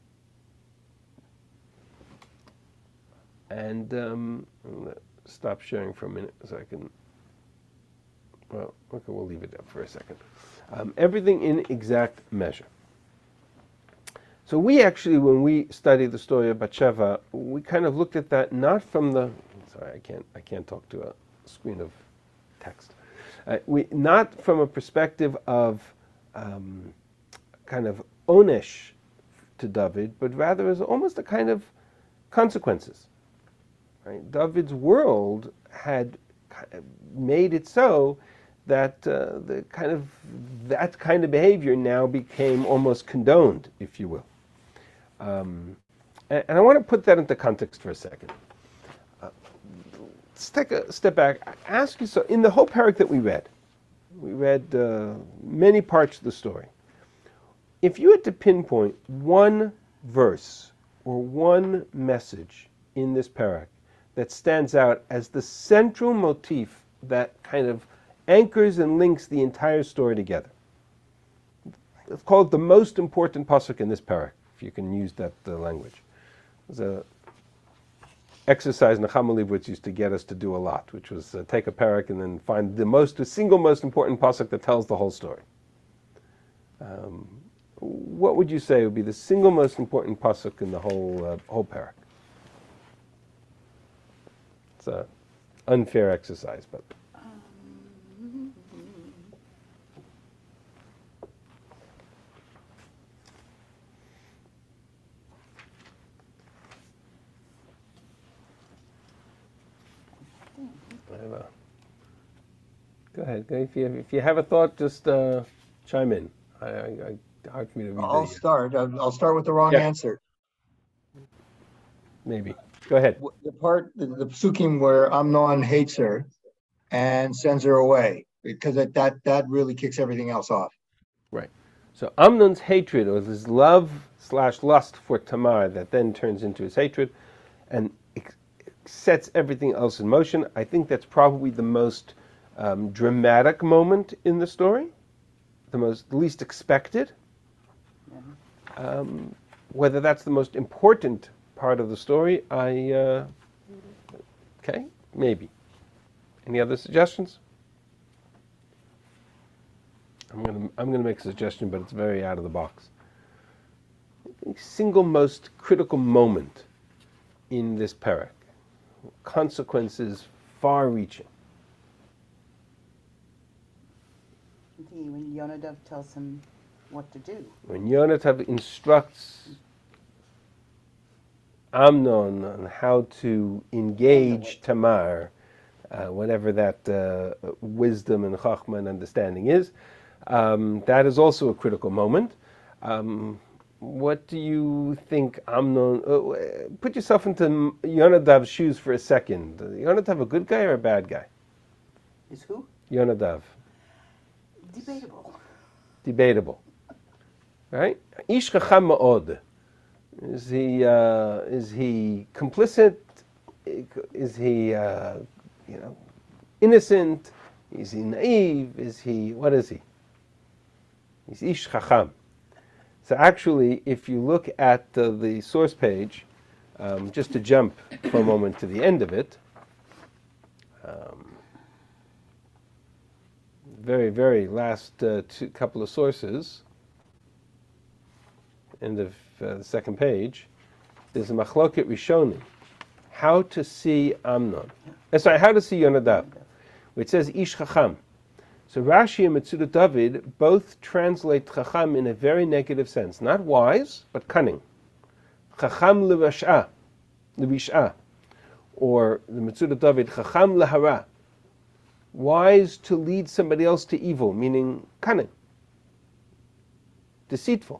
And um, I'm going to stop sharing for a minute so I can, well, okay, we'll leave it up for a second. Um, everything in exact measure. So we actually, when we studied the story of Batsheva, we kind of looked at that not from the, sorry, I can't, I can't talk to a screen of text. Uh, we not from a perspective of um, kind of onesh to David, but rather as almost a kind of consequences. Right? David's world had made it so that uh, the kind of that kind of behavior now became almost condoned, if you will. Um, and, and I want to put that into context for a second. Uh, let's take a step back. Ask you so. In the whole parak that we read, we read uh, many parts of the story. If you had to pinpoint one verse or one message in this parak that stands out as the central motif that kind of anchors and links the entire story together. It's called the most important pasuk in this parak, if you can use that uh, language. It's a exercise Nechama Leibowitz used to get us to do a lot, which was uh, take a parak and then find the most, the single most important pasuk that tells the whole story. Um, what would you say would be the single most important pasuk in the whole uh, whole parak? It's an unfair exercise, but I have a, go ahead. If you if you have a thought, just uh, chime in. I, I, I hard for me to read. I'll the, start. I'll I'll start with the wrong Yeah. answer. Maybe. Go ahead. W- The part, the, the psukim where Amnon hates her and sends her away, because that, that, that really kicks everything else off. Right. So Amnon's hatred, or his love slash lust for Tamar, that then turns into his hatred, and ex- sets everything else in motion. I think that's probably the most um, dramatic moment in the story, the most least expected. Um, whether that's the most important part of the story, I uh, okay, maybe. Any other suggestions? I'm gonna I'm gonna make a suggestion, but it's very out of the box. The single most critical moment in this parak, consequences far-reaching. The- When Yonadav tells him what to do. When Yonatav instructs Amnon on how to engage Tamar, uh, whatever that uh, wisdom and chachma and understanding is, um, that is also a critical moment. Um, what do you think Amnon, uh, put yourself into Yonadav's shoes for a second. Yonadav a good guy or a bad guy? Is who? Yonadav. Debatable. Debatable. Right? Ish chacham ma'od. Is he uh, is he complicit? Is he uh, you know innocent? Is he naive? Is he what is he? He's ish chacham. So actually, if you look at uh, the source page, um, just to jump for a moment to the end of it, um, very very last uh, two, couple of sources. End of uh, the second page, there's a machloket rishonim, how to see Amnon. Uh, sorry, how to see Yonadav, which says ish chacham. So Rashi and Metzudah David both translate chacham in a very negative sense, not wise, but cunning. Chacham levash'a, levish'a, or the Metzudah David chacham lahara, wise to lead somebody else to evil, meaning cunning, deceitful.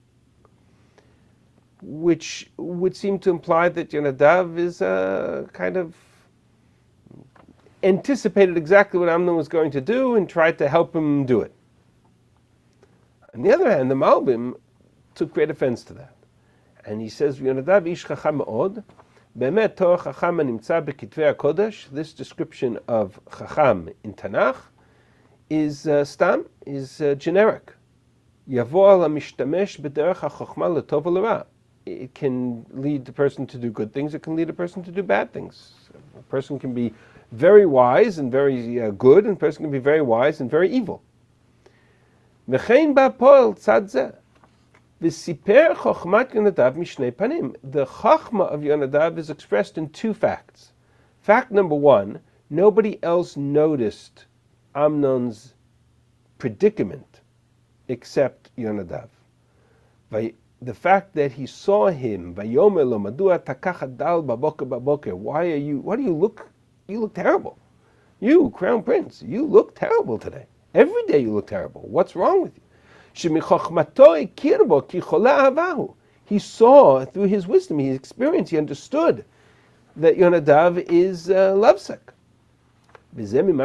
Which would seem to imply that Yonadav is uh, kind of anticipated exactly what Amnon was going to do and tried to help him do it. On the other hand, the Malbim took great offense to that. And he says, Yonadav ish chacham ma'od, be'emet torah chacham nimtza bekitvei HaKodesh, this description of chacham in Tanakh is uh, stam, is uh, generic. Yavo al ha'mishtamesh b'derech ha'chochma l'tov u'lera. It can lead the person to do good things. It can lead a person to do bad things. A person can be very wise and very uh, good, and a person can be very wise and very evil. V'chein ba'poel tzad zeh. V'siper chochmat Yonadav mishnei panim. The chachma of Yonadav is expressed in two facts. Fact number one, nobody else noticed Amnon's predicament except Yonadav. The fact that he saw him, Vayomer lo madua takach dal baboker baboker. Why are you? Why do you look? You look terrible. You, crown prince, you look terrible today. Every day you look terrible. What's wrong with you? Shemichochmato ikirbo ki chola avahu. He saw through his wisdom, his experience, he understood that Yonadav is uh, lovesick. Every morning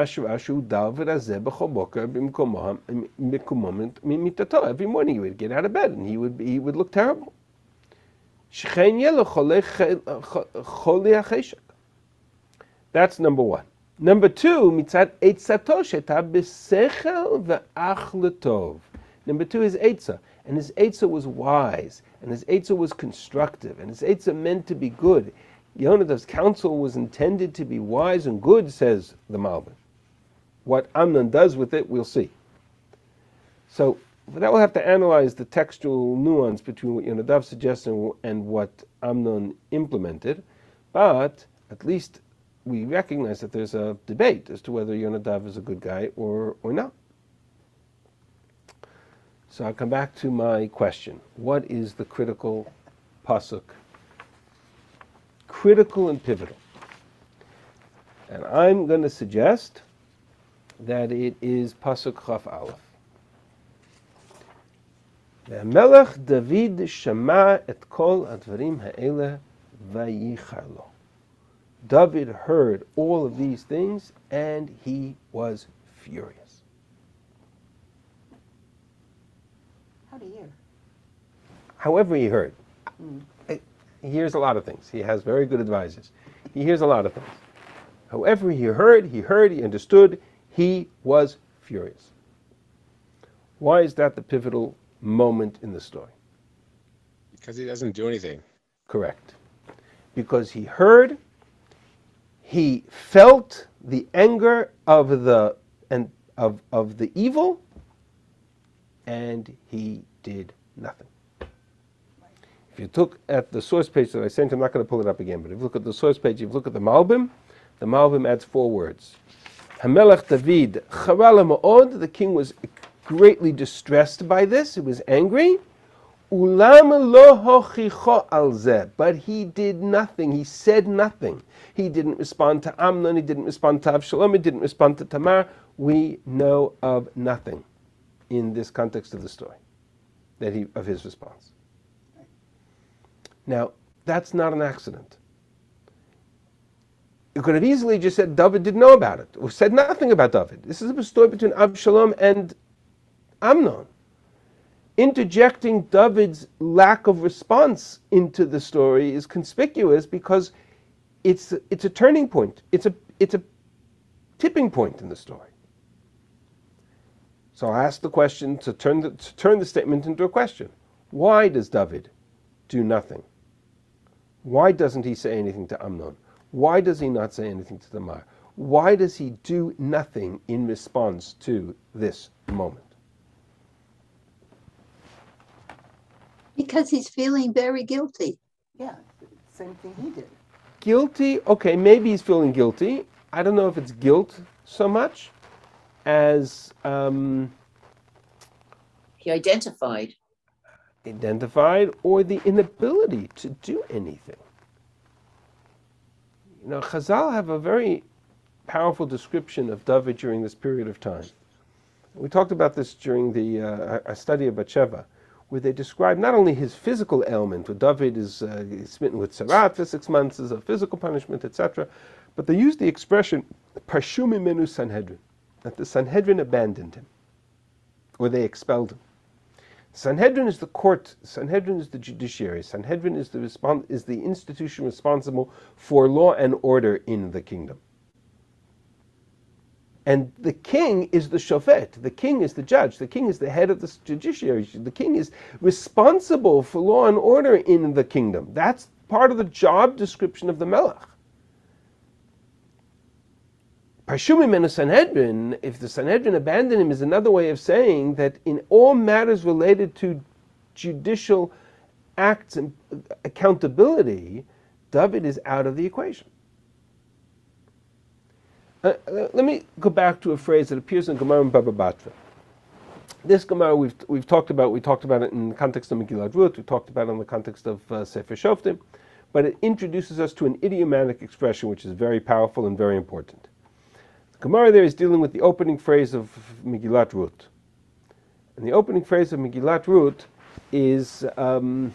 he would get out of bed and he would he would look terrible. That's number one. Number two, Number two is Eitzah, and his Eitzah was wise, and his Eitzah was constructive, and his Eitzah meant to be good. Yonadav's counsel was intended to be wise and good, says the Malbim. What Amnon does with it, we'll see. So, for that we'll have to analyze the textual nuance between what Yonadav suggested and what Amnon implemented, but at least we recognize that there's a debate as to whether Yonadav is a good guy or, or not. So I'll come back to my question. What is the critical pasuk? Critical and pivotal. And I'm going to suggest that it is pasuk chaf aleph. Melech David shama et kol advarim ha'ele vayichar lo. David heard all of these things and he was furious. How do you hear? However he heard. Mm. He hears a lot of things. He has very good advisors. He hears a lot of things. However he heard, he heard, he understood, he was furious. Why is that the pivotal moment in the story? Because he doesn't do anything. Correct. Because he heard, He felt the anger of the and of of the evil, and he did nothing. If you look at the source page that I sent, I'm not going to pull it up again, but if you look at the source page, if you look at the Malbim, the Malbim adds four words. Hamelech David charala ma'od, the king was greatly distressed by this, he was angry. Ulam lo hochicho al zeh, but he did nothing, he said nothing. He didn't respond to Amnon, he didn't respond to Avshalom, he didn't respond to Tamar. We know of nothing in this context of the story that he of his response. Now, that's not an accident. You could have easily just said David didn't know about it, or said nothing about David. This is a story between Avshalom and Amnon. Interjecting David's lack of response into the story is conspicuous because it's it's a turning point. It's a it's a tipping point in the story. So I ask the question to turn the, to turn the statement into a question. Why does David do nothing? Why doesn't he say anything to Amnon? Why does he not say anything to Tamar? Why does he do nothing in response to this moment? Because he's feeling very guilty. Yeah, same thing he did. Guilty, okay, maybe he's feeling guilty. I don't know if it's guilt so much as um, He identified. identified or the inability to do anything. You know, Chazal have a very powerful description of David during this period of time. We talked about this during the uh, a study of Bathsheba, where they describe not only his physical ailment, where David is uh, smitten with Sarat for six months as a physical punishment, et cetera, but they use the expression "Parshu mimenu Sanhedrin," that the Sanhedrin abandoned him, or they expelled him. Sanhedrin is the court. Sanhedrin is the judiciary. Sanhedrin is the respon- is the institution responsible for law and order in the kingdom. And the king is the shofet. The king is the judge. The king is the head of the judiciary. The king is responsible for law and order in the kingdom. That's part of the job description of the melech. Pashumi menu Sanhedrin, if the Sanhedrin abandoned him, is another way of saying that in all matters related to judicial acts and accountability, David is out of the equation. Uh, let me go back to a phrase that appears in Gemara and Baba Batra. This Gemara we've we've talked about. We talked about it in the context of Megillat Ruth. We talked about it in the context of uh, Sefer Shoftim, but it introduces us to an idiomatic expression which is very powerful and very important. The Gemara there is dealing with the opening phrase of Megillat Ruth, and the opening phrase of Megillat Ruth is. Um,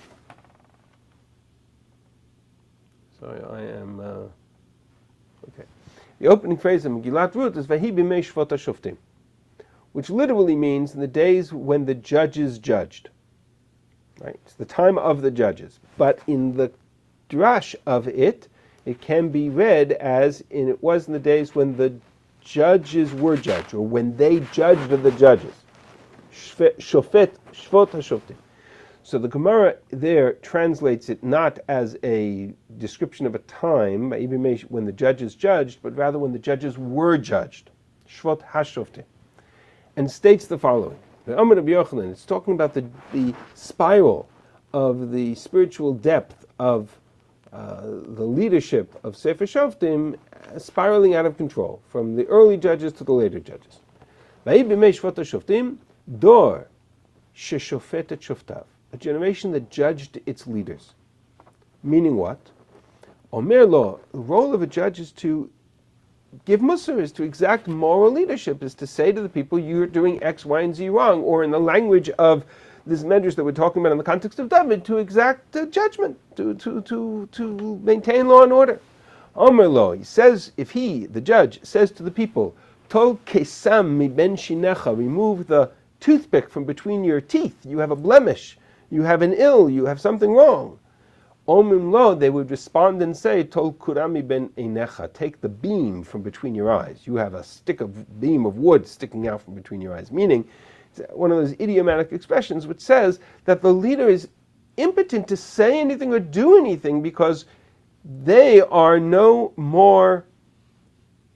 sorry, I am. Uh, okay. The opening phrase of Megillat Ruth is Vahi b'mei shvot hashoftim, which literally means in the days when the judges judged. Right? It's the time of the judges. But in the drash of it, it can be read as in it was in the days when the judges were judged, or when they judged the judges. Shofet, shvot hashoftim. So the Gemara there translates it not as a description of a time, when the judges judged, but rather when the judges were judged. Shvot hashoftim. And states the following. The Amar Rabbi Yochanan, it's talking about the, the spiral of the spiritual depth of uh, the leadership of Sefer Shoftim uh, spiraling out of control, from the early judges to the later judges. Vahi b'mei shvot hashoftim, dor sheshofet et shoftav. A generation that judged its leaders. Meaning what? Omer lo, the role of a judge is to give musar, is to exact moral leadership, is to say to the people, you're doing X, Y, and Z wrong, or in the language of this medrash that we're talking about in the context of David, to exact uh, judgment, to, to, to, to maintain law and order. Omer lo, he says, if he, the judge, says to the people, tol kesam mi ben shinecha, remove the toothpick from between your teeth, you have a blemish, you have an ill, you have something wrong. Omim lo, they would respond and say, Tol kurami ben einecha, take the beam from between your eyes. You have a stick of beam of wood sticking out from between your eyes. Meaning, one of those idiomatic expressions which says that the leader is impotent to say anything or do anything because they are no more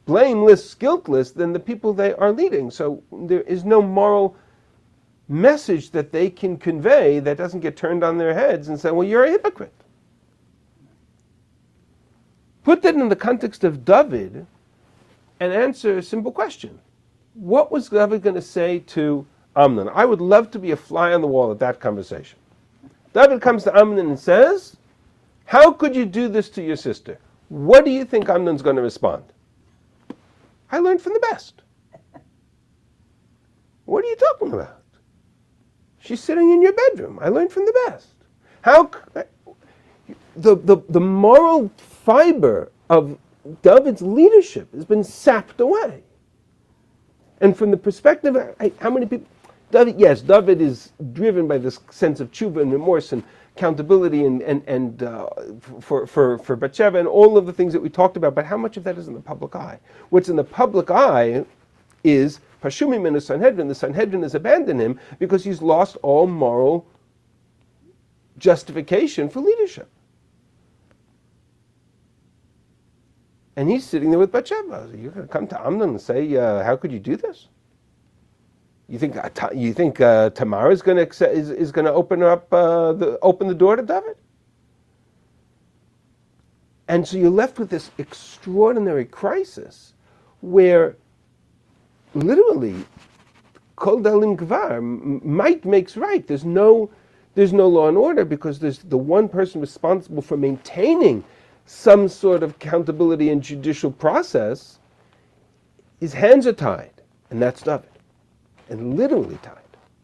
blameless, guiltless than the people they are leading. So there is no moral message that they can convey that doesn't get turned on their heads and say, well, you're a hypocrite. Put that in the context of David and answer a simple question. What was David going to say to Amnon? I would love to be a fly on the wall at that conversation. David comes to Amnon and says, how could you do this to your sister? What do you think Amnon's going to respond? I learned from the best. What are you talking about? She's sitting in your bedroom. I learned from the best. How the, the, the moral fiber of David's leadership has been sapped away. And from the perspective, I, how many people, David, yes, David is driven by this sense of tshuva and remorse and accountability and, and, and uh, for, for, for Bathsheba and all of the things that we talked about, but how much of that is in the public eye? What's in the public eye is Pashumim in the Sanhedrin. The Sanhedrin has abandoned him because he's lost all moral justification for leadership. And he's sitting there with Bathsheba. You're going to come to Amnon and say, uh, how could you do this? You think uh, you think uh, Tamar is going to is, is going to open up uh, the open the door to David? And so you're left with this extraordinary crisis, where literally Kol Dalim Gvar, might makes right. There's no there's no law and order because there's the one person responsible for maintaining some sort of accountability and judicial process. His hands are tied, and that's David. And literally tied.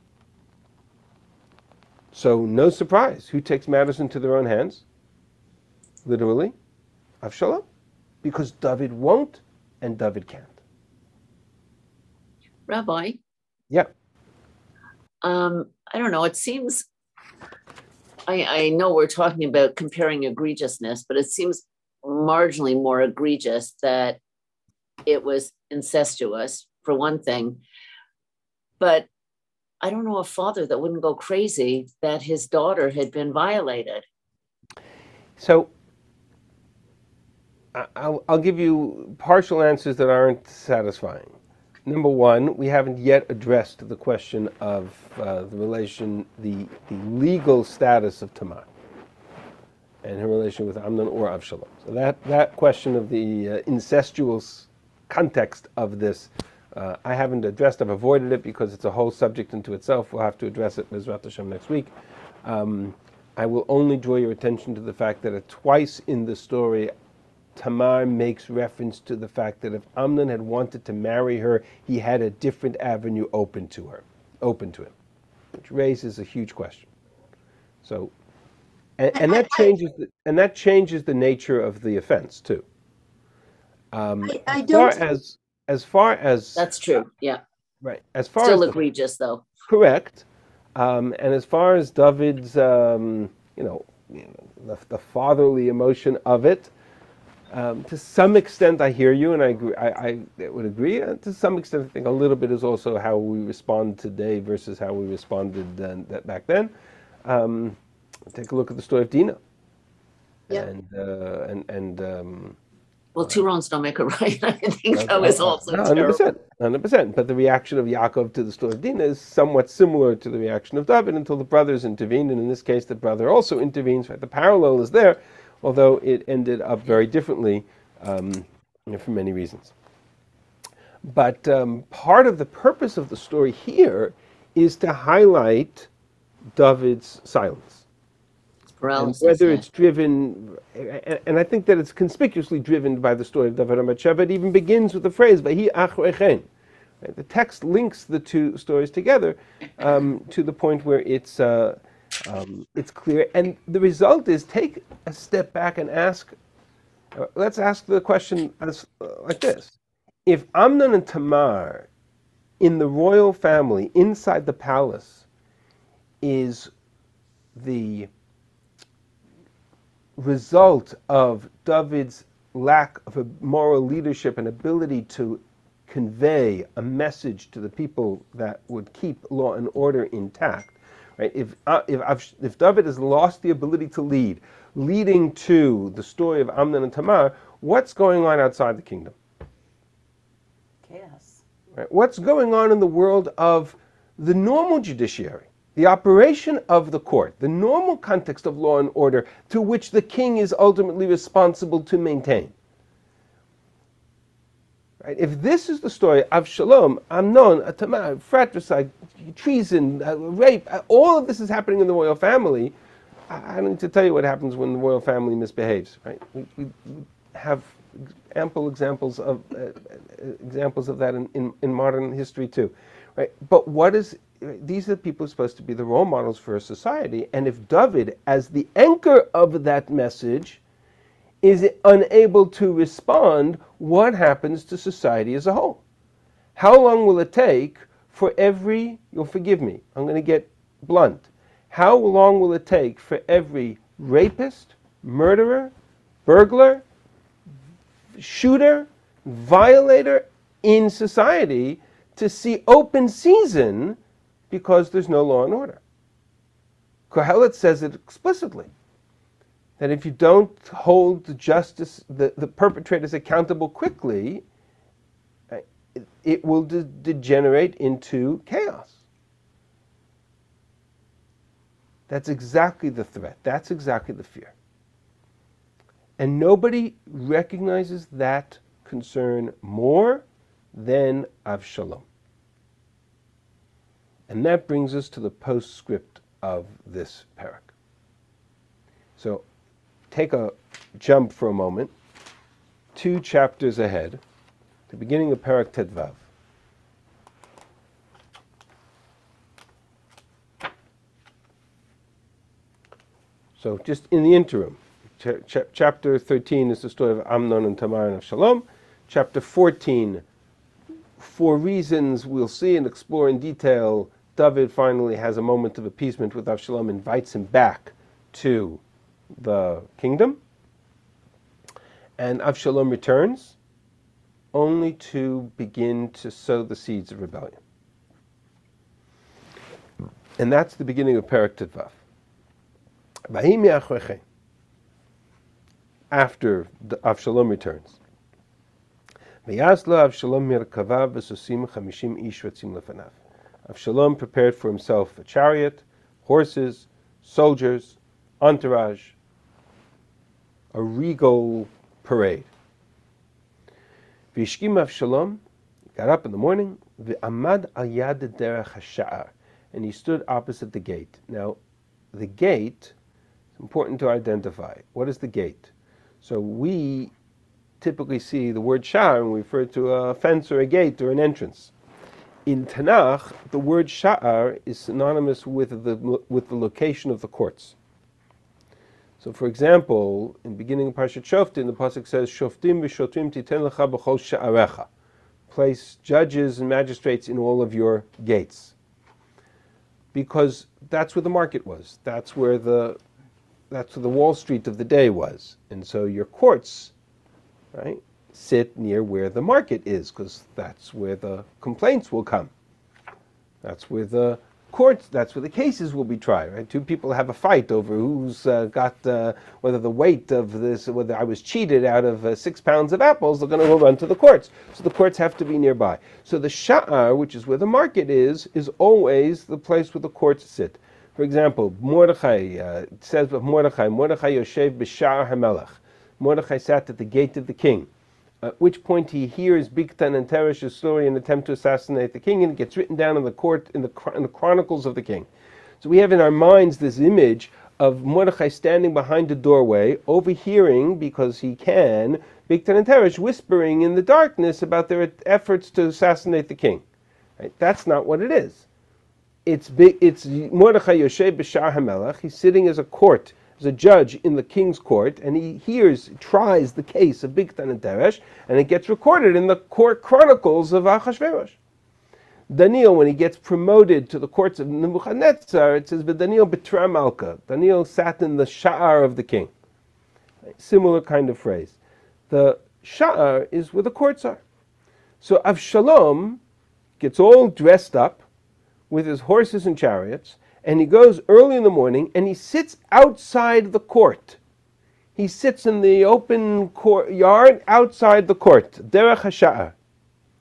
So no surprise. Who takes matters into their own hands? Literally, Avshalom. Because David won't and David can't. Rabbi, Yeah. um, I don't know, it seems, I, I know we're talking about comparing egregiousness, but it seems marginally more egregious that it was incestuous, for one thing. But I don't know a father that wouldn't go crazy that his daughter had been violated. So I- I'll, I'll give you partial answers that aren't satisfying. Number one, we haven't yet addressed the question of uh, the relation, the, the legal status of Tamar and her relation with Amnon or Avshalom. So that, that question of the uh, incestuous context of this, uh, I haven't addressed. I've avoided it because it's a whole subject into itself. We'll have to address it, Bezrat Hashem, next week. Um, I will only draw your attention to the fact that it, twice in the story, Tamar makes reference to the fact that if Amnon had wanted to marry her, he had a different avenue open to her, open to him, which raises a huge question. So, and, and that changes the, and that changes the nature of the offense too. Um, I, I as far don't. as as far as That's true. Yeah. right, as far Still as the, egregious, though. correct, um, and as far as David's, um, you know, you know the, the fatherly emotion of it. Um, to some extent, I hear you, and I agree. I, I would agree. Uh, to some extent, I think a little bit is also how we respond today versus how we responded then, that back then. Um, take a look at the story of Dinah, Yeah. and uh, and and. Um, Well, two wrongs don't make a right. I think that was also no, hundred terrible. percent, hundred percent. But the reaction of Yaakov to the story of Dinah is somewhat similar to the reaction of David until the brothers intervened, and in this case, the brother also intervenes. Right, the parallel is there. Although it ended up very differently um, you know, for many reasons. But um, part of the purpose of the story here is to highlight David's silence. Paralysis, And whether yeah. it's driven, and, and I think that it's conspicuously driven by the story of David and Bathsheba. It even begins with the phrase, Vahi achrechen. Right? The text links the two stories together um, to the point where it's uh, Um, it's clear, and the result is take a step back and ask. Uh, let's ask the question as uh, like this: if Amnon and Tamar, in the royal family inside the palace, is the result of David's lack of a moral leadership and ability to convey a message to the people that would keep law and order intact. Right? If, uh, if if David has lost the ability to lead, leading to the story of Amnon and Tamar, what's going on outside the kingdom? Chaos. Right? What's going on in the world of the normal judiciary, the operation of the court, the normal context of law and order to which the king is ultimately responsible to maintain? Right? If this is the story of Avshalom, Amnon, Tamar, fratricide, treason, uh, rape, uh, all of this is happening in the royal family, I, I don't need to tell you what happens when the royal family misbehaves. Right? We, we, we have ample examples of uh, examples of that in, in, in modern history too. Right? But what is these are the people who are supposed to be the role models for a society, and if David, as the anchor of that message, is unable to respond, what happens to society as a whole? How long will it take for every, you'll forgive me, I'm going to get blunt, how long will it take for every rapist, murderer, burglar, shooter, violator in society to see open season because there's no law and order? Kohelet says it explicitly, that if you don't hold the justice, the, the perpetrators accountable quickly, it, it will de- degenerate into chaos. That's exactly the threat. That's exactly the fear. And nobody recognizes that concern more than Avshalom. And that brings us to the postscript of this parak. So take a jump for a moment, two chapters ahead, the beginning of parak Tedvav. So just in the interim, ch- ch- chapter thirteen is the story of Amnon and Tamar and Avshalom. Chapter fourteen, for reasons we'll see and explore in detail, David finally has a moment of appeasement with Avshalom, invites him back to the kingdom, and Avshalom returns only to begin to sow the seeds of rebellion. And that's the beginning of Parak Tedvav. After the Avshalom returns, Avshalom prepared for himself a chariot, horses, soldiers, entourage, a regal parade. V'ishkim Avshalom got up in the morning, v'amad al yad derech hasha'ar, and he stood opposite the gate. Now, the gate is important to identify. What is the gate? So we typically see the word sha'ar and we refer to a fence or a gate or an entrance. In Tanakh, the word sha'ar is synonymous with the with the location of the courts. So, for example, in beginning of Parshat Shoftim, the pasuk says, "Shoftim v'shotrim titen lecha b'chol sha'arecha." Place judges and magistrates in all of your gates, because that's where the market was. That's where the that's where the Wall Street of the day was, and so your courts, right, sit near where the market is, because that's where the complaints will come. That's where the courts, that's where the cases will be tried, right? Two people have a fight over who's uh, got, uh, whether the weight of this, whether I was cheated out of uh, six pounds of apples, they're going to run to the courts. So the courts have to be nearby. So the sha'ar, which is where the market is, is always the place where the courts sit. For example, Mordechai, uh, it says of Mordechai, Mordechai Yoshev b'sha'ar hamelech. Mordechai sat at the gate of the king. At which point he hears Bigtan and Teresh's story and attempt to assassinate the king, and it gets written down in the court in the, in the chronicles of the king. So we have in our minds this image of Mordechai standing behind the doorway, overhearing, because he can, Bigtan and Teresh whispering in the darkness about their efforts to assassinate the king. Right? That's not what it is. It's big. It's Mordechai Yoshev b'sha'ar hamelech. He's sitting as a court, as a judge in the king's court, and he hears, tries the case of Bigtan and Teresh, and it gets recorded in the court chronicles of Achashverosh. Daniel, when he gets promoted to the courts of Nebuchadnezzar, it says, "Daniel betra malka." Daniel sat in the sha'ar of the king. Similar kind of phrase. The sha'ar is where the courts are. So Avshalom gets all dressed up with his horses and chariots, and he goes early in the morning, and he sits outside the court. He sits in the open courtyard outside the court, derech hasha'ar.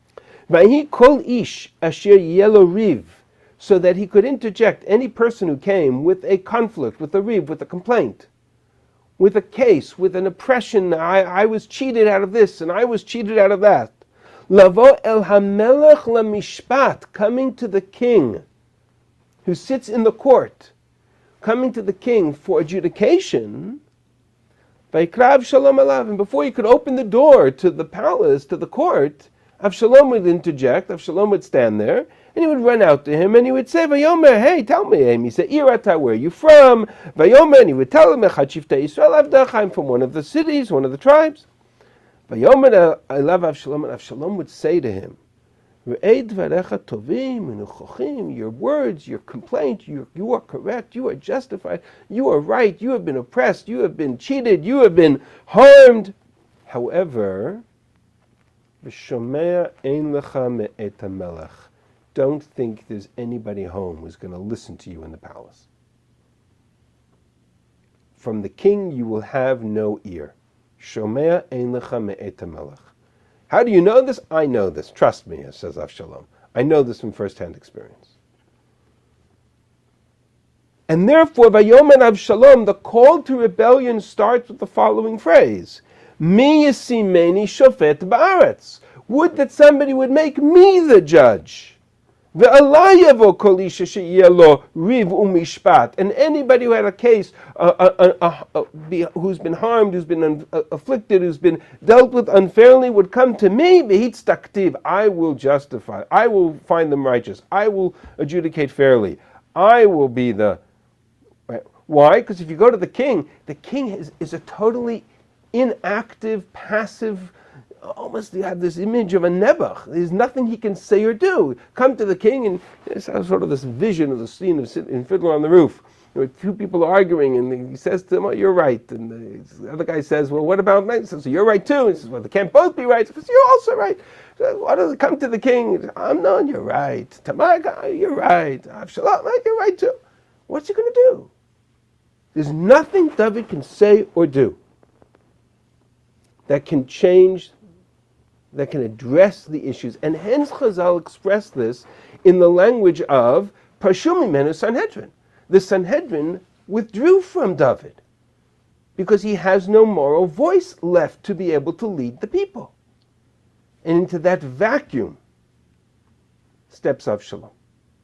Vayhi kol ish asher yelo riv, so that he could interject any person who came with a conflict, with a riv, with a complaint, with a case, with an oppression. I, I was cheated out of this and I was cheated out of that. Lavo el hamelech lamishpat, coming to the king who sits in the court, coming to the king for adjudication. Vaikra Avshalom alav, and before you could open the door to the palace, to the court, Avshalom would interject, Avshalom would stand there, and he would run out to him, and he would say, Vayomer, hey, tell me, Amy, say, Irata, where are you from? Vayomer, and he would tell him, Echad Shiftei Yisrael Avdach, I'm from one of the cities, one of the tribes. Vayomer, I love Avshalom, and Avshalom would say to him, Re'ei dvarecha tovim unuchochim, your words, your complaint, you, you are correct, you are justified, you are right, you have been oppressed, you have been cheated, you have been harmed. However, V'shomea ein lecha me'et hamelech, don't think there's anybody home who's going to listen to you in the palace. From the king you will have no ear. Shomea ein lecha me'et hamelech. How do you know this? I know this. Trust me, says Avshalom. I know this from first-hand experience. And therefore, Vayomer Avshalom, the call to rebellion starts with the following phrase: Mi yisimeni shofet ba'aretz. Would that somebody would make me the judge. Ve'alai yavo kol isha she'yeh lo riv u'mishpat. And anybody who had a case, uh, uh, uh, uh, be, who's been harmed, who's been un- uh, afflicted, who's been dealt with unfairly, would come to me. V'hitz taktiv. I will justify. I will find them righteous. I will adjudicate fairly. I will be the... Right? Why? Because if you go to the king, the king is, is a totally inactive, passive, almost you have this image of a nebuch. There's nothing he can say or do. Come to the king, and it's sort of this vision of the scene of in Fiddler on the Roof. You know, two people are arguing, and he says to them, oh, you're right. And the other guy says, well, what about me? He says, you're right too. And he says, well, they can't both be right. He says, you're also right. So, why does it come to the king? He says, Amnon, you're right. Tamar, you're right. Avshalom, you're right too. What's he going to do? There's nothing David can say or do that can change, that can address the issues. And hence Chazal expressed this in the language of Parshu Mimenu Sanhedrin. The Sanhedrin withdrew from David because he has no moral voice left to be able to lead the people. And into that vacuum steps Avshalom.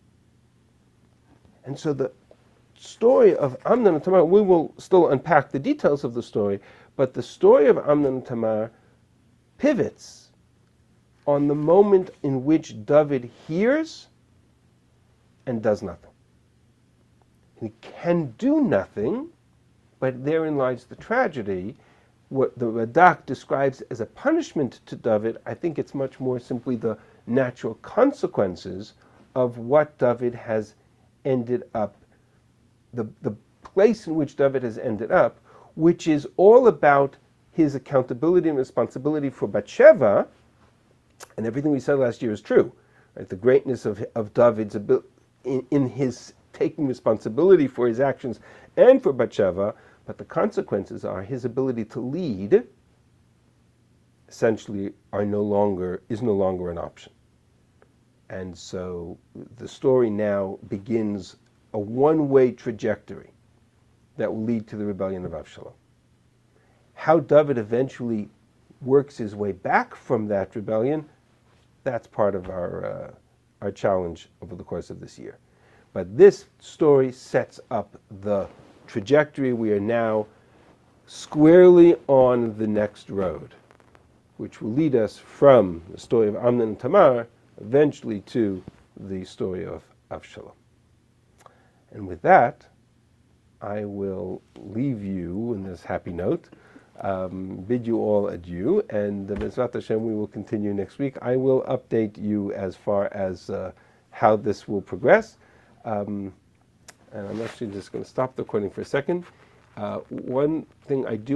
And so the story of Amnon and Tamar, we will still unpack the details of the story, but the story of Amnon and Tamar pivots on the moment in which David hears and does nothing. He can do nothing, but therein lies the tragedy. What the Radak describes as a punishment to David, I think it's much more simply the natural consequences of what David has ended up, the, the place in which David has ended up, which is all about his accountability and responsibility for Bathsheba, and everything we said last year is true. Right? The greatness of, of David's ability in, in his taking responsibility for his actions and for Bathsheba, but the consequences are his ability to lead essentially are no longer is no longer an option. And so the story now begins a one-way trajectory that will lead to the rebellion of Avshalom. How David eventually works his way back from that rebellion, that's part of our uh, our challenge over the course of this year. But this story sets up the trajectory. We are now squarely on the next road, which will lead us from the story of Amnon and Tamar eventually to the story of Avshalom. And with that, I will leave you in this happy note, um, bid you all adieu, and uh, Bezrat Hashem, we will continue next week. I will update you as far as uh, how this will progress. Um, and I'm actually just going to stop the recording for a second. Uh, one thing I do